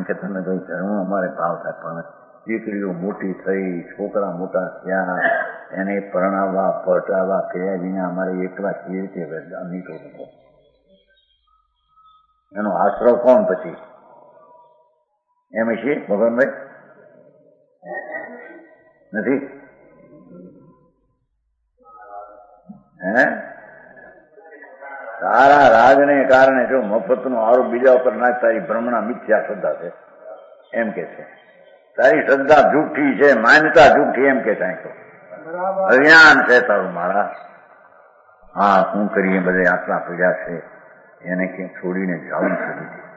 કે તમે કઈ ધર્મ અમારે ભાવ થાય, પણ દીકરીઓ મોટી થઈ, છોકરા મોટા થયા, એને પરણાવવા પટાવવા કર્યા વિના અમારે એકલા કેવી રીતે અમીતો હતો? એનો આશરો કોણ પછી? એમ છે ભગવાનભાઈ નથી? હે તારા રાજને કારણે જો મફતનો આરોપ બીજા ઉપર નાખ, તારી ભ્રમણા મિથ્યા શ્રદ્ધા છે એમ કે છે. તારી શ્રદ્ધા જૂઠી છે, માન્યતા જૂઠી એમ કે થાય તો અજ્ઞાન છે તારું મારા. હા શું કરીએ, બધે આટલા પ્રજા છે એને ક્યાંક છોડીને જવું છે.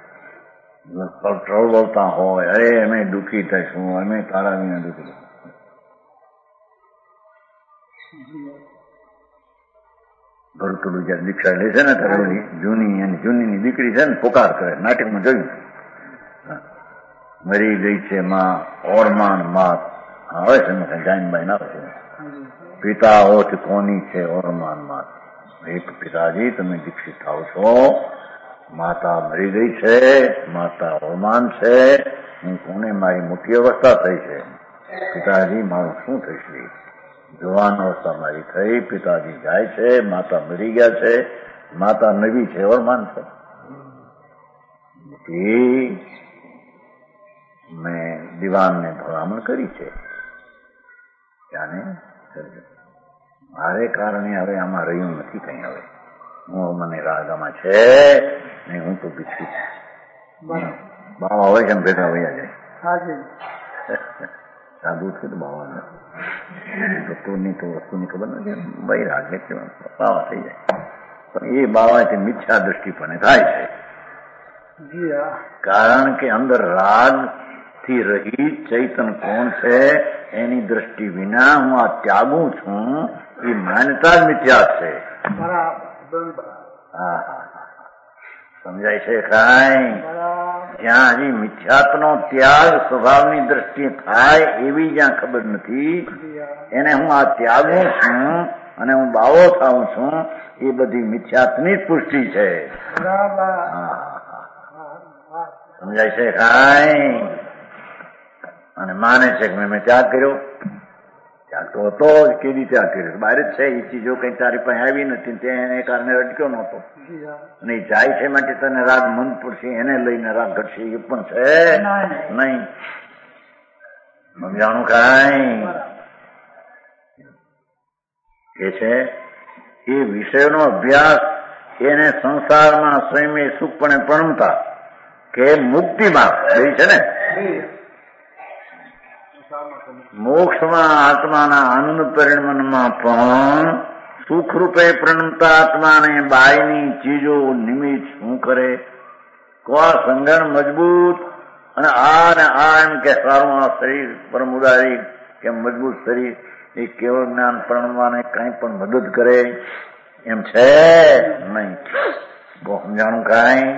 બોલતા હોય અરે અમે દુઃખી થઈશું, અમે તારા વિના દુઃખી. ભરતુલું જયારે દીક્ષા લે છે ને ત્યારે જૂની દીકરી છે ને પુકાર કરે, નાટકમાં જોયું, મરી ગઈ છે માં ઓરમાન માત આવે છે ને જાનબાઈ ના છે, પિતા હોત કોની છે ઓરમાન માત. એક પિતાજી તમે દીક્ષિત થાવ છો, માતા મરી ગઈ છે, માતા ઓરમાન છે, હું કોને મારી મોટી અવસ્થા થઈ છે, પિતાજી મારું શું થશે? જવાન અવસ્થા મારી થઈ, પિતાજી જાય છે, માતા મરી ગયા છે, માતા નવી છે ઓરમાન છે. મેં દિવાનને ભલામણ કરી છે ત્યાંને મારે કારણે હવે આમાં રહ્યું નથી કઈ. હવે હું મને રાગામાં છે નહીં, હું તો બિસ્કીટ બાવા હોય કેમ ભેગા વયા જાય. સાધુ છે તો બાવા તત્વની તો વસ્તુની ખબર નથી, ભાઈ રાગે બાવા થઈ જાય. પણ એ બાવાથી મિથ્યા દ્રષ્ટિપણે થાય છે, કારણ કે અંદર રાગ થી રહિત ચૈતન કોણ છે એની દ્રષ્ટિ વિના હું આ ત્યાગું છું, એ માન્યતા જ મિથ્યા છે. સમજાય છે કાંઈ? જ્યાં હજી મિથ્યાત્વનો ત્યાગ સ્વભાવની દ્રષ્ટિએ થાય એવી જ્યાં ખબર નથી, એને હું આ ત્યાગું છું અને હું બાવો થાઉં છું, એ બધી મિથ્યાત્વની જ પુષ્ટિ છે. સમજાય છે કાંઈ? અને માને છે કે મેં ત્યાગ કર્યો, ત્યાગ તો હતો જ, કેવી ત્યાગ કર્યો? બહાર જ છે એ ચીજો કઈ તારી પાસે આવી નથી, ત્યાં એને કારણે અટક્યો નહોતો. અને એ જાય છે માટે તને રાગ મન પડશે, એને લઈને રાગ ઘટશે એ પણ છે નહીં. સમજાણું કાંઈ? એ છે એ વિષયનો અભ્યાસ એને સંસારમાં સ્વયં સુખપણે પરમતા કે મુક્તિમાં ગઈ છે ને, મોક્ષમાં આત્માના આનંદ પરિણમનમાં પણ સુખરૂપે પ્રણમતા આત્માને બાયની ચીજો નિમિત્ત શું કરે? કોણ સંગણ મજબૂત અને આ એમ કે સારું આ શરીર પરમ ઉદારી કે મજબૂત શરીર એ કેવળ જ્ઞાન પ્રણમવાને કઈ પણ મદદ કરે એમ છે નહીં. બહુ સમજાણું કાંઈ?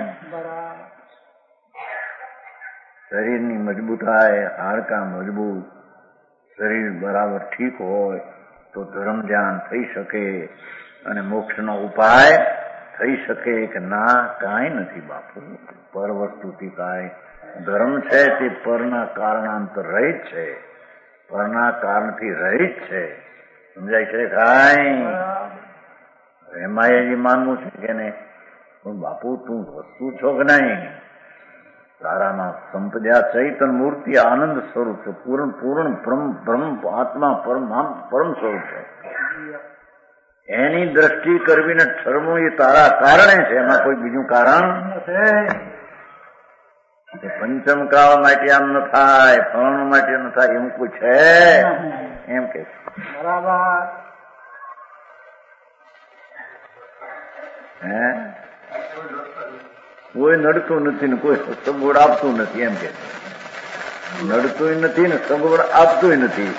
શરીરની મજબૂતાઈ, હાડકા મજબૂત, શરીર બરાબર ઠીક હોય તો ધર્મ ધ્યાન થઈ શકે અને મોક્ષનો ઉપાય થઈ શકે કે ના? કાંઈ નથી બાપુ. પર વસ્તુથી કાંઈ ધર્મ છે તે પરના કારણાંતર રહિત છે, પરના કારણથી રહિત છે. સમજાય છે કાંઈ? એમાં એ માનવું છે કે નહીં? બાપુ તું વસ્તુ છો કે નહીં? તારામાં સંપદ્યા ચૈતન મૂર્તિ આનંદ સ્વરૂપ છે, પૂર્ણ બ્રહ્મ આત્મા પરમ સ્વરૂપ છે. એની દ્રષ્ટિ કરવીને ઠરવું એ તારા કારણે છે, એમાં કોઈ બીજું કારણ પંચમ કાળ માટે આમ ન થાય, ફળ માટે ન થાય એવું કોઈ છે એમ કે બરાબર? હે કોઈ નડતું નથી ને કોઈ સગવડ આપતું નથી એમ કે નડતું નથી ને સગવડ આપતું નથી.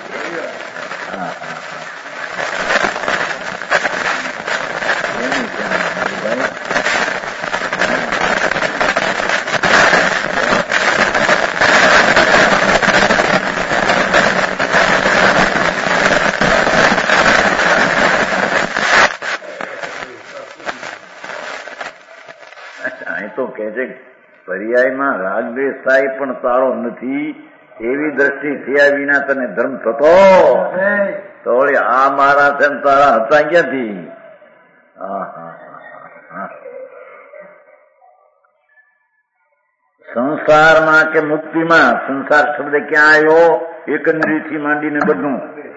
પર્યાયમાં રાગદ્વેષ થાય પણ તારો નથી એવી દ્રષ્ટિ થયા વિના તને ધર્મ થતો તો વળી આ મારા છે ને તારા હતા ક્યાંથી? સંસારમાં કે મુક્તિમાં સંસાર શબ્દ ક્યાં આવ્યો? એકંદરીથી માંડીને બધું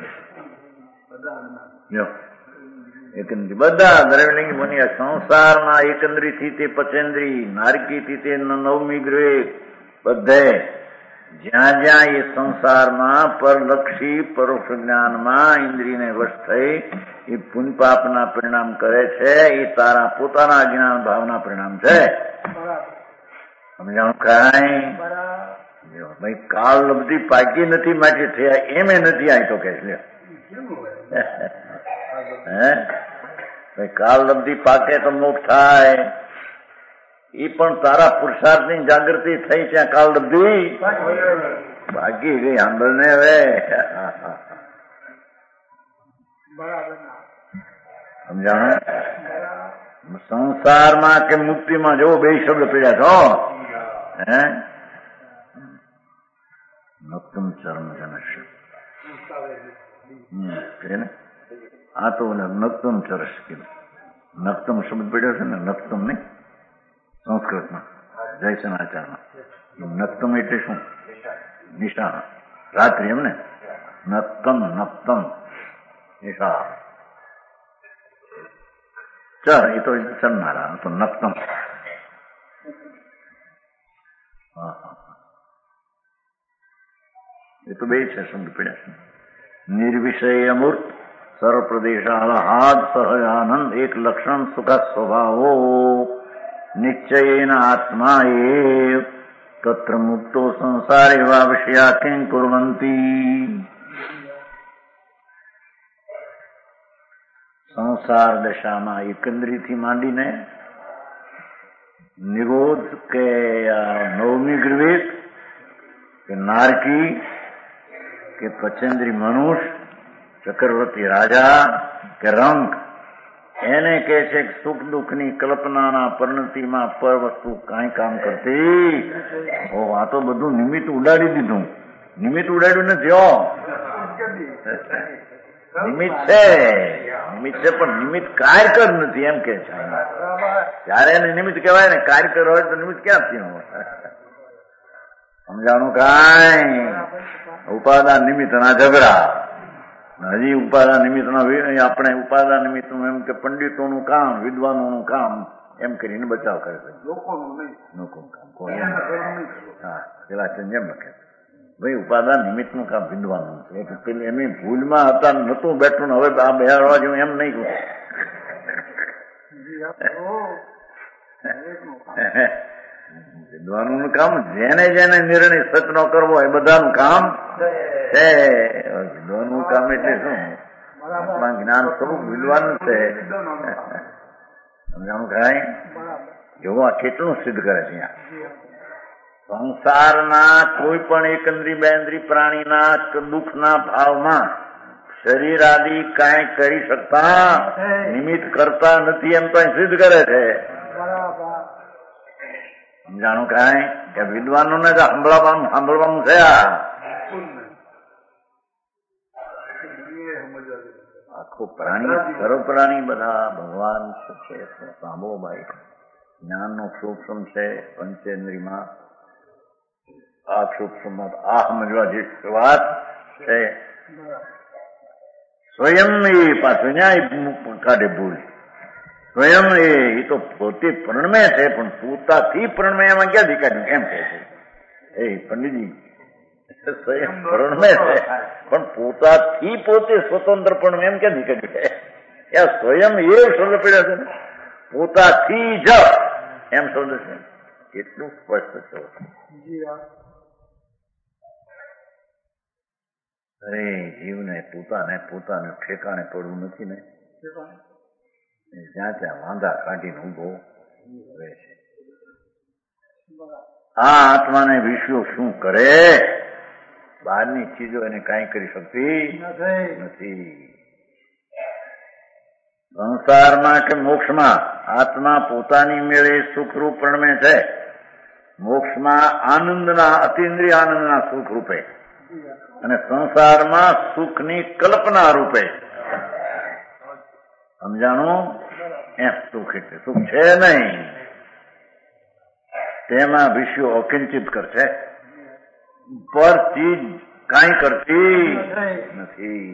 એકંદરી બધા દ્રવ્યલિંગ બન્યા. સંસારમાં એકંદરીથી તે પચેન્દ્રી, નારકીથી તે નવમી ગૃહે બધે જ્યાં જ્યાં એ સંસારમાં પરલક્ષી પરોક્ષ જ્ઞાનમાં ઇન્દ્રિયને વશ થઈ એ પુણ્ય પાપના પરિણામ કરે છે. એ તારા પોતાના જ્ઞાન ભાવના પરિણામ છે. સમજાણું કાંઈ? ભાઈ કાળ લબ્ધી પાકી નથી માટે થયા એમ નથી આય તો કે હે કાળ લબ્ધી પાકે તો મોક્ષ થાય. એ પણ તારા પુરુષાર્થની જાગૃતિ થઈ ત્યાં કાળ લબ્ધી ભાગી ગઈ. આંબળ ને હવે સમજાણું? સંસારમાં કે મુક્તિમાં જો બે શબ્દ પીડ્યા છો. હે નક્તમ ચર્મ જનશ આ તો નક્તમ ચરસ કીધું. નક્તમ શબ્દ પડ્યો છે ને, નક્તમ નહીં સંસ્કૃતમાં જયસનાચારમાં. નક્તમ એટલે શું? નિશાન, રાત્રિ એમ ને. નક્તમ નક્તમ નિશાન ચર એ તો ચરનારા તો નક્તમ. એ તો બે છે શબ્દ પડ્યા છે. નિર્વિષય અમૂર્ત સર્વપ્રદેશ આહલાદ સહજાનંદ એક લક્ષણ સુખ સ્વભાવો નિશ્ચયેન આત્મા એવ તત્ર મુક્તો સંસાર એવા વિષયા કિં કુર્વંતી. સંસાર દશામાં એકંદરીથી માંડીને નિરોધ કે નવમી ગૃહિત કે નારકી કે પચેન્દ્રી મનુષ્ય, ચક્રવર્તી રાજા કે રંગ, એને કે છે કે સુખ દુઃખની કલ્પનાના પરિણતિમાં પર વસ્તુ કાંઈ કામ કરતી. આ તો બધું નિમિત્ત ઉડાડી દીધું. નિમિત્ત ઉડાડ્યું નથી. નિમિત્ત છે પણ નિમિત્ત કાર્યકર નથી એમ કે છે. ત્યારે એને નિમિત્ત કહેવાય ને. કાર્યકર હોય તો નિમિત્ત ક્યાંથી હોય? સમજાણું કાંઈ? ઉપાદાન નિમિત્તના ઝઘડા. હજી ઉપાદાન નિમિત્તના આપણે ઉપાદાન નિમિત્તનું એમ કે પંડિતોનું કામ, વિદ્વાનોનું કામ એમ કરીને બચાવ કરે છે. લોકોનું કામ પેલા છે જેમ લખે ભાઈ ઉપાદાન નિમિત્તનું કામ વિદ્વાનનું છે. એમની ભૂલમાં હતા નતું બેઠું હવે આ બેહાડવા જેવું એમ નહીં. વિદ્વાનોનું કામ જેને જેને નિર્ણય સચનો કરવો એ બધાનું કામ છે. વિદ્વાનનું કામ એટલે શું? જ્ઞાન સ્વરૂપ વિદ્વાન છે. સમજાણું કાંઈ? એવું આ કેટલું સિદ્ધ કરે છે. સંસારના કોઈ પણ એકંદ્રી બેન્દ્રી પ્રાણીના દુઃખના ભાવમાં શરીર આદિ કાંઈ કરી શકતા નિમિત્ત કરતા નથી એમ તો સિદ્ધ કરે છે. સમજાણું કાંઈ? કે વિદ્વાનોને જ સાંભળવાનું છે. આખું પ્રાણી સર્વ પ્રાણી બધા ભગવાન છે. સાંભળો ભાઈ, જ્ઞાનનો સૂક્ષ્મ છે પંચેન્દ્રિયમાં. આ સૂક્ષ્મમાં આ સમજવા જે વાત છે સ્વયં એ પાછું ન્યાય કાઢે ભૂલ. સ્વયં એ તો પોતે પ્રણમે છે પણ પોતાથી પ્રણમે એમાં ક્યાંથી કાઢ્યું એમ કે છે. એ પંડિતજી સ્વયં પ્રણમે છે પણ પોતાથી પોતે સ્વતંત્ર પણ એમ ક્યાંથી કાઢ્યું? ત્યાં સ્વયં એ શબ્દ પડ્યા છે ને, પોતાથી જ એમ શબ્દ છે. કેટલું સ્પષ્ટ છે. અરે જીવને પોતાને ઠેકાણે પડવું નથી ને. જ્યાં ત્યાં વાંધા કાઢીને ઉભો રહે છે. આ આત્માને વિષયો શું કરે? બહારની ચીજો એને કાંઈ કરી શકતી નથી. સંસારમાં કે મોક્ષમાં આત્મા પોતાની મેળે સુખરૂપ પ્રણમે છે. મોક્ષમાં આનંદના અતિન્દ્રિય આનંદના સુખ રૂપે અને સંસારમાં સુખની કલ્પના રૂપે. સમજાણું? એમ સુખ એટલે સુખ છે નહીં, તેમાં વિષયો અકિંચિત કરશે, પર ચીજ કાંઈ કરતી નથી.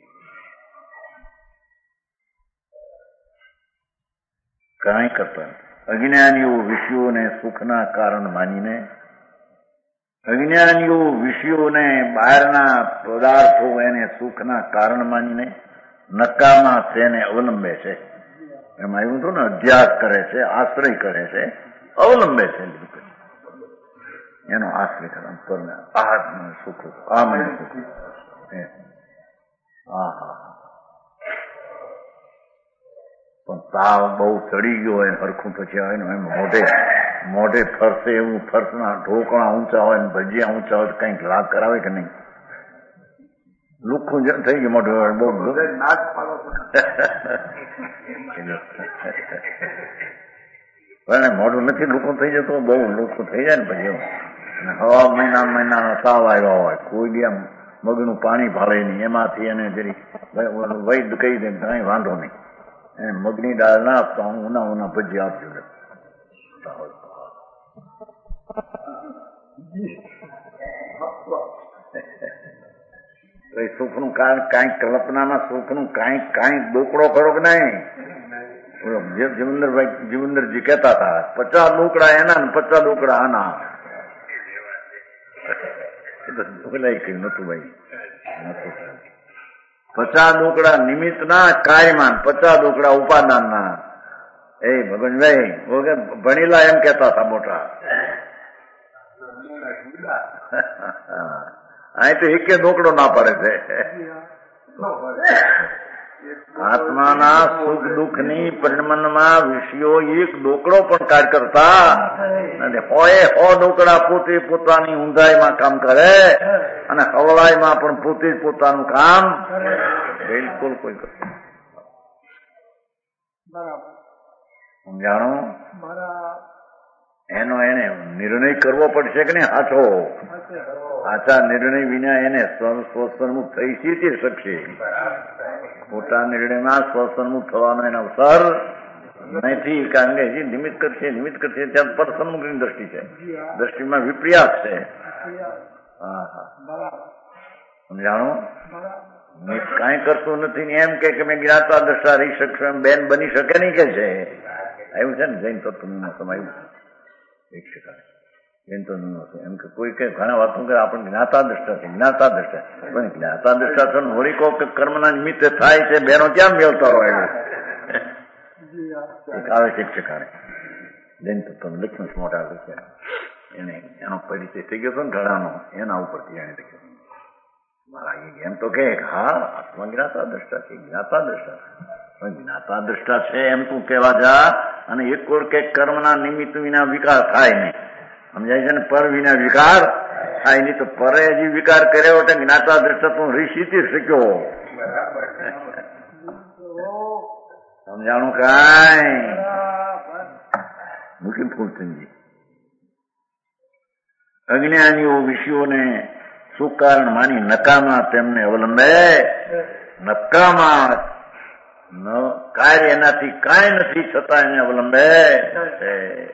કાંઈ કરતા નથી. અજ્ઞાનીઓ વિષયોને સુખના કારણ માનીને, અજ્ઞાનીઓ વિષયોને બહારના પદાર્થો એને સુખના કારણ માનીને નકામા તેને અવલંબે છે. એમાં એવું થયું ને, અધ્યાસ કરે છે, આશ્રય કરે છે, અવલંબે છે. એનો આશ્રય કરે પરને આ મને સુખ, આ મને સુખ. હા હા. પણ તાવ બહુ ચડી ગયો હોય, હરખું પછી આવે ને એમ મોઢે ફરશે એવું, ફર્શના ઢોકળા ઊંચા હોય ને ભજીયા ઊંચા હોય તો કઈક લાભ કરાવે કે નહીં? લુખું થઈ ગયું મોઢું, બહુ મોઢું નથી લુખું થઈ જતું, બહુ લુખું થઈ જાય ને પછી. હવા મહિનાનો તાવ આવ્યો હોય, કોઈ બી આમ મગનું પાણી ભાળે નહીં, એમાંથી એને જરી વૈદ કહી દે કઈ વાંધો નહીં, એને મગની દાળ ના આપતા હું ઉના ભજીયા આપજો. સુખનું કારણ કાંઈક કલ્પનામાં સુખનું કાંઈક ડોકડો ખરો કે નહીં? જીવંદરજી કહેતા હતા 50 ડોકડા એના ને 50 ડોકડા આના. બોલાય કઈ નતું ભાઈ, 50 ડોકડા નિમિત્તના કાર્યમાન, 50 ડોકડા ઉપાદાનના. એ ભગવાનભાઈ ભણીલા એમ કેતા હતા મોટા. અહીં તો એકે ડોકડો ના પડે છે. આત્માના સુખ દુઃખની પરિણમનમાં વિષયો એક ડોકડો પણ કાર્ય કરતા અને હોય 100 ડોકડા પોતે પોતાની ઊંધાઈમાં કામ કરે અને હવળાઈમાં પણ પોતે પોતાનું કામ બિલકુલ કોઈ કરતું. સમજાણો? એનો એને નિર્ણય કરવો પડશે કે નહીં સાચો? સાચા નિર્ણય વિના એને સ્વસન્મુખ થઈ શકશે. ખોટા નિર્ણયમાં સ્વસન્મુખ થવાનો એનો અવસર નથી, કારણ કે હજી નિમિત્ત કરશે ત્યાં પર સન્મુખની દ્રષ્ટિ છે, દ્રષ્ટિમાં વિપર્યાસ છે. સમજાણો? કાંઈ કરતું નથી એમ કે મેં જ્ઞાતા દ્રષ્ટા રહી શકશો એમ બેન બની શકે નહીં કે છે. આવ્યું છે ને જૈન તત્વનું સમાયું એક શકાય જૈન તત્વનું એમ કે કોઈ કઈ ઘણા વાતો કરે આપણે જ્ઞાતા દ્રષ્ટા છે, જ્ઞાતા દ્રષ્ટા પણ જ્ઞાતા દ્રષ્ટા છે હોળી કોક કર્મના નિમિત્તે થાય છે, બેનો ક્યાં મેળતા હોય આવે છે એક શકાય જૈન તત્વનું લક્ષ્મણ મોટા છે એને એનો પરિચય થઈ ગયો હતો ને ઘણાનો, એના ઉપરથી એને લખ્યો. મારા એમ તો કે હા આત્મા જ્ઞાતા દ્રષ્ટા છે, જ્ઞાતા દ્રષ્ટા જ્ઞાતા દ્રષ્ટા છે એમ તું કહેવા જા અને એક કોર કે કર્મના નિમિત્ત વિના વિકાર થાય નહીં. સમજાય છે ને? પર વિના વિકાર થાય નહીં. તો પરે હજી વિકાર કર્યો એટલે જ્ઞાતા દ્રષ્ટા તું રીસીતી શક્યો. સમજાણું? કાંઈ મૂકી ફૂલચંદજી. અજ્ઞાનીઓ વિષયોને શું કારણ માની નકામા તેમને અવલંબે. નકામા કાર્ય એનાથી કાંઈ નથી છતાં એને અવલંબે છે.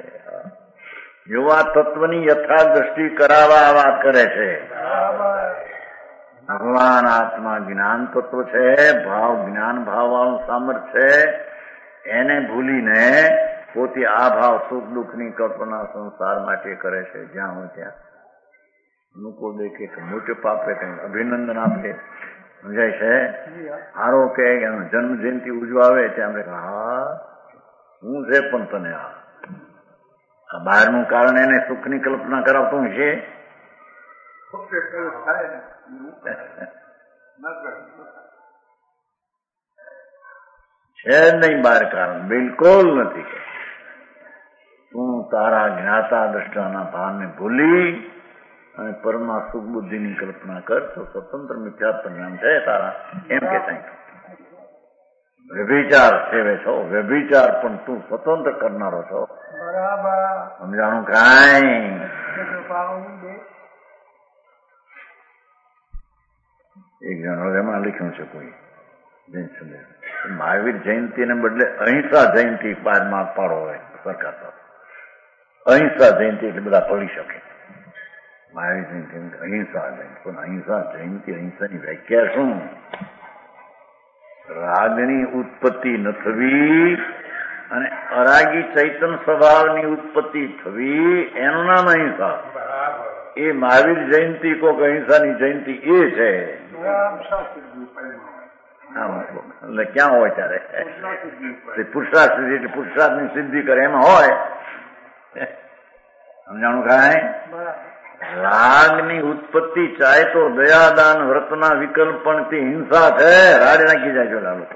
યુવા તત્વની યથા દ્રષ્ટિ કરાવવા વાત કરે છે. ભગવાન આત્મા જ્ઞાન તત્વ છે, જ્ઞાન ભાવ વાળું સામર્થ્ય છે, એને ભૂલીને પોતે આ ભાવ સુખ દુઃખની કલ્પના સંસાર માટે કરે છે. જ્યાં હોય ત્યાં લોકો દેખે કે મોટે પાપે કઈ અભિનંદન આપે. સમજાય છે? હારો કે જન્મ જયંતિ ઉજવાવે ત્યાં હા હું છે પણ તને આ બહારનું કારણ એને સુખની કલ્પના કરાવતું છે. છે નહીં બહાર કારણ, બિલકુલ નથી. તું તારા જ્ઞાતા દ્રષ્ટાના ભાનને ભૂલી અને પરમા સુખ બુદ્ધિની કલ્પના કર તો સ્વતંત્ર મિથ્યા પરિણામ છે તારા. એમ કે વ્યભિચાર સેવે છો, વ્યભિચાર પણ તું સ્વતંત્ર કરનારો છો. બરાબર. સમજાણું કાંઈ? એક જણ એમાં લખ્યું છે કોઈ મહાવીર જયંતિને બદલે અહિંસા જયંતિ બાદમાં પાડો હોય સરકાર તો. અહિંસા જયંતિ એટલે બધા પડી શકે. મહાવીર જયંતિ અહિંસા જયંતિ, પણ અહિંસા જયંતિ, અહિંસાની વ્યાખ્યા શું? રાગની ઉત્પત્તિ ન થવી અને અરાગી ચૈતન સ્વભાવની ઉત્પત્તિ થવી એનું નામ અહિંસા. એ મહાવીર જયંતિ કોક અહિંસાની જયંતિ એ છે. એટલે ક્યાં હોય ત્યારે પુરુષાર્થ સિદ્ધિ એટલે પુરુષાર્થની સિદ્ધિ કરે એમાં હોય. સમજાણું કાંઈ? રાગની ઉત્પત્તિ ચાહે તો દયાદાન વ્રતના વિકલ્પણથી હિંસા છે. રાડે નાખી જાય છો લોકો.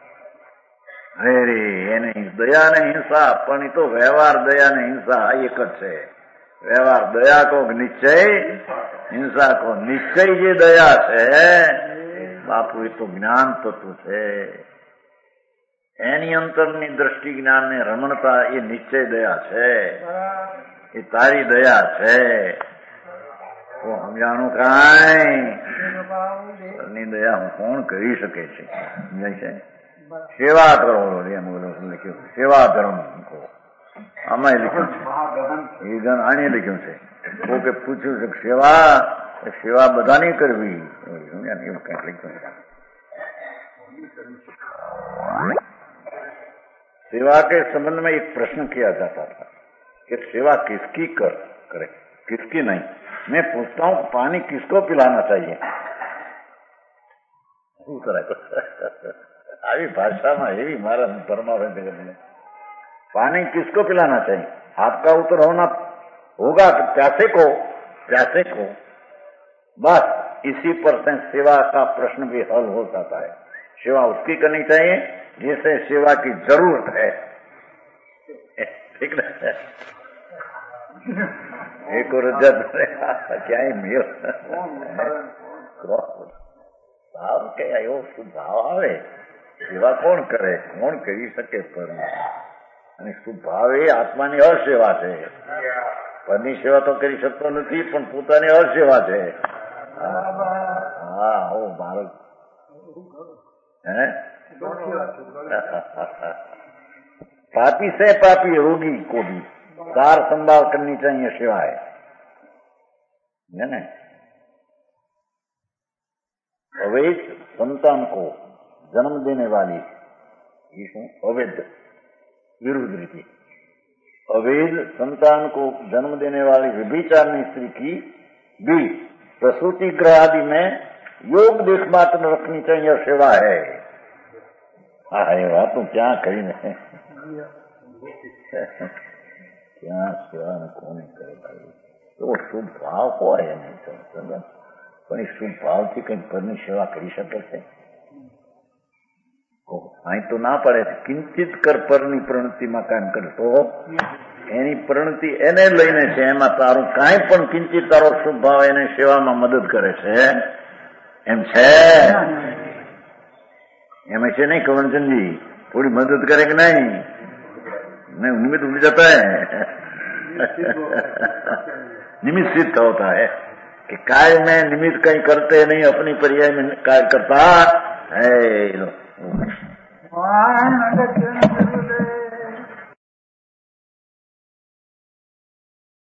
અરે એને દયા ને હિંસા, પણ એ તો વ્યવહાર દયા ને હિંસા એક જ છે. વ્યવહાર દયા કો નિશ્ચય, હિંસા કો નિશ્ચય. જે દયા છે બાપુ એ તો જ્ઞાન તત્વ છે. એની અંતરની દ્રષ્ટિ જ્ઞાન ને રમણતા એ નિશ્ચય દયા છે. એ તારી દયા છે. તો સમજાણું કાંઈ? ની દયા હું કોણ કરી શકે છે? સમજાય છે? સેવા કરો એમ લખ્યું, સેવા ધર્મ આમાં લખ્યું છે. એ ગણ આને લખ્યું છે. કોકે પૂછ્યું છે સેવા, સેવા બધાની કરવી એવું કઈક લખ્યું છે. सेवा के संबंध में एक प्रश्न किया जाता था कि सेवा किसकी करे, किसकी नहीं. मैं पूछता हूं पानी किसको पिलाना चाहिए? આવી ભાષામાં એવી મારા પરમાનंद पानी किसको पिलाना चाहिए? आपका उत्तर होगा कि प्यासे को. बस इसी पर से सेवा का प्रश्न भी हल हो जाता है. सेवा उसकी करनी चाहिए जिसे सेवा की जरूरत है. ठीक है? एक और क्या है मेल ભાવ કે એવો ભાવ આવે સેવા કોણ કરે, કોણ કરી શકે? પરની અને સ્વભાવ એ આત્માની અસેવા છે. પરની સેવા તો કરી શકતો નથી, પણ પોતાની અસેવા છે. હા હો મારો पापी से पापी रोगी को भी सार संभाल करनी चाहिए सेवा है ना. अवैध संतान को जन्म देने वाली अवैध विरुद्ध रीति अवैध संतान को जन्म देने वाली व्यभिचारनी स्त्री की भी प्रसूति ग्रह आदि में योग देख मात्र रखनी चाहिए सेवा है. हाँ ये बात तो क्या करी नहीं क्या सेवा कोने करे भाई. तो शुभ भाव हो नहीं समझ, પણ શુભ ભાવથી કંઈક પરની સેવા કરી શકે છે? અહીં તો ના પડે. કિંચિત કર પરની પ્રણતિમાં કામ કરતો એની પ્રણતિ એને લઈને છે. એમાં તારું કાંઈ પણ કિંચિત તારો શુભ ભાવ એને સેવામાં મદદ કરે છે એમ છે. એમ છે નહીં કવનચંદજી? થોડી મદદ કરે કે નહીં? निमित्त उड़ जाता है निमित्त सिद्ध होता है कि काय में निमित्त कहीं करते नहीं, अपनी पर्याय में काय करता है.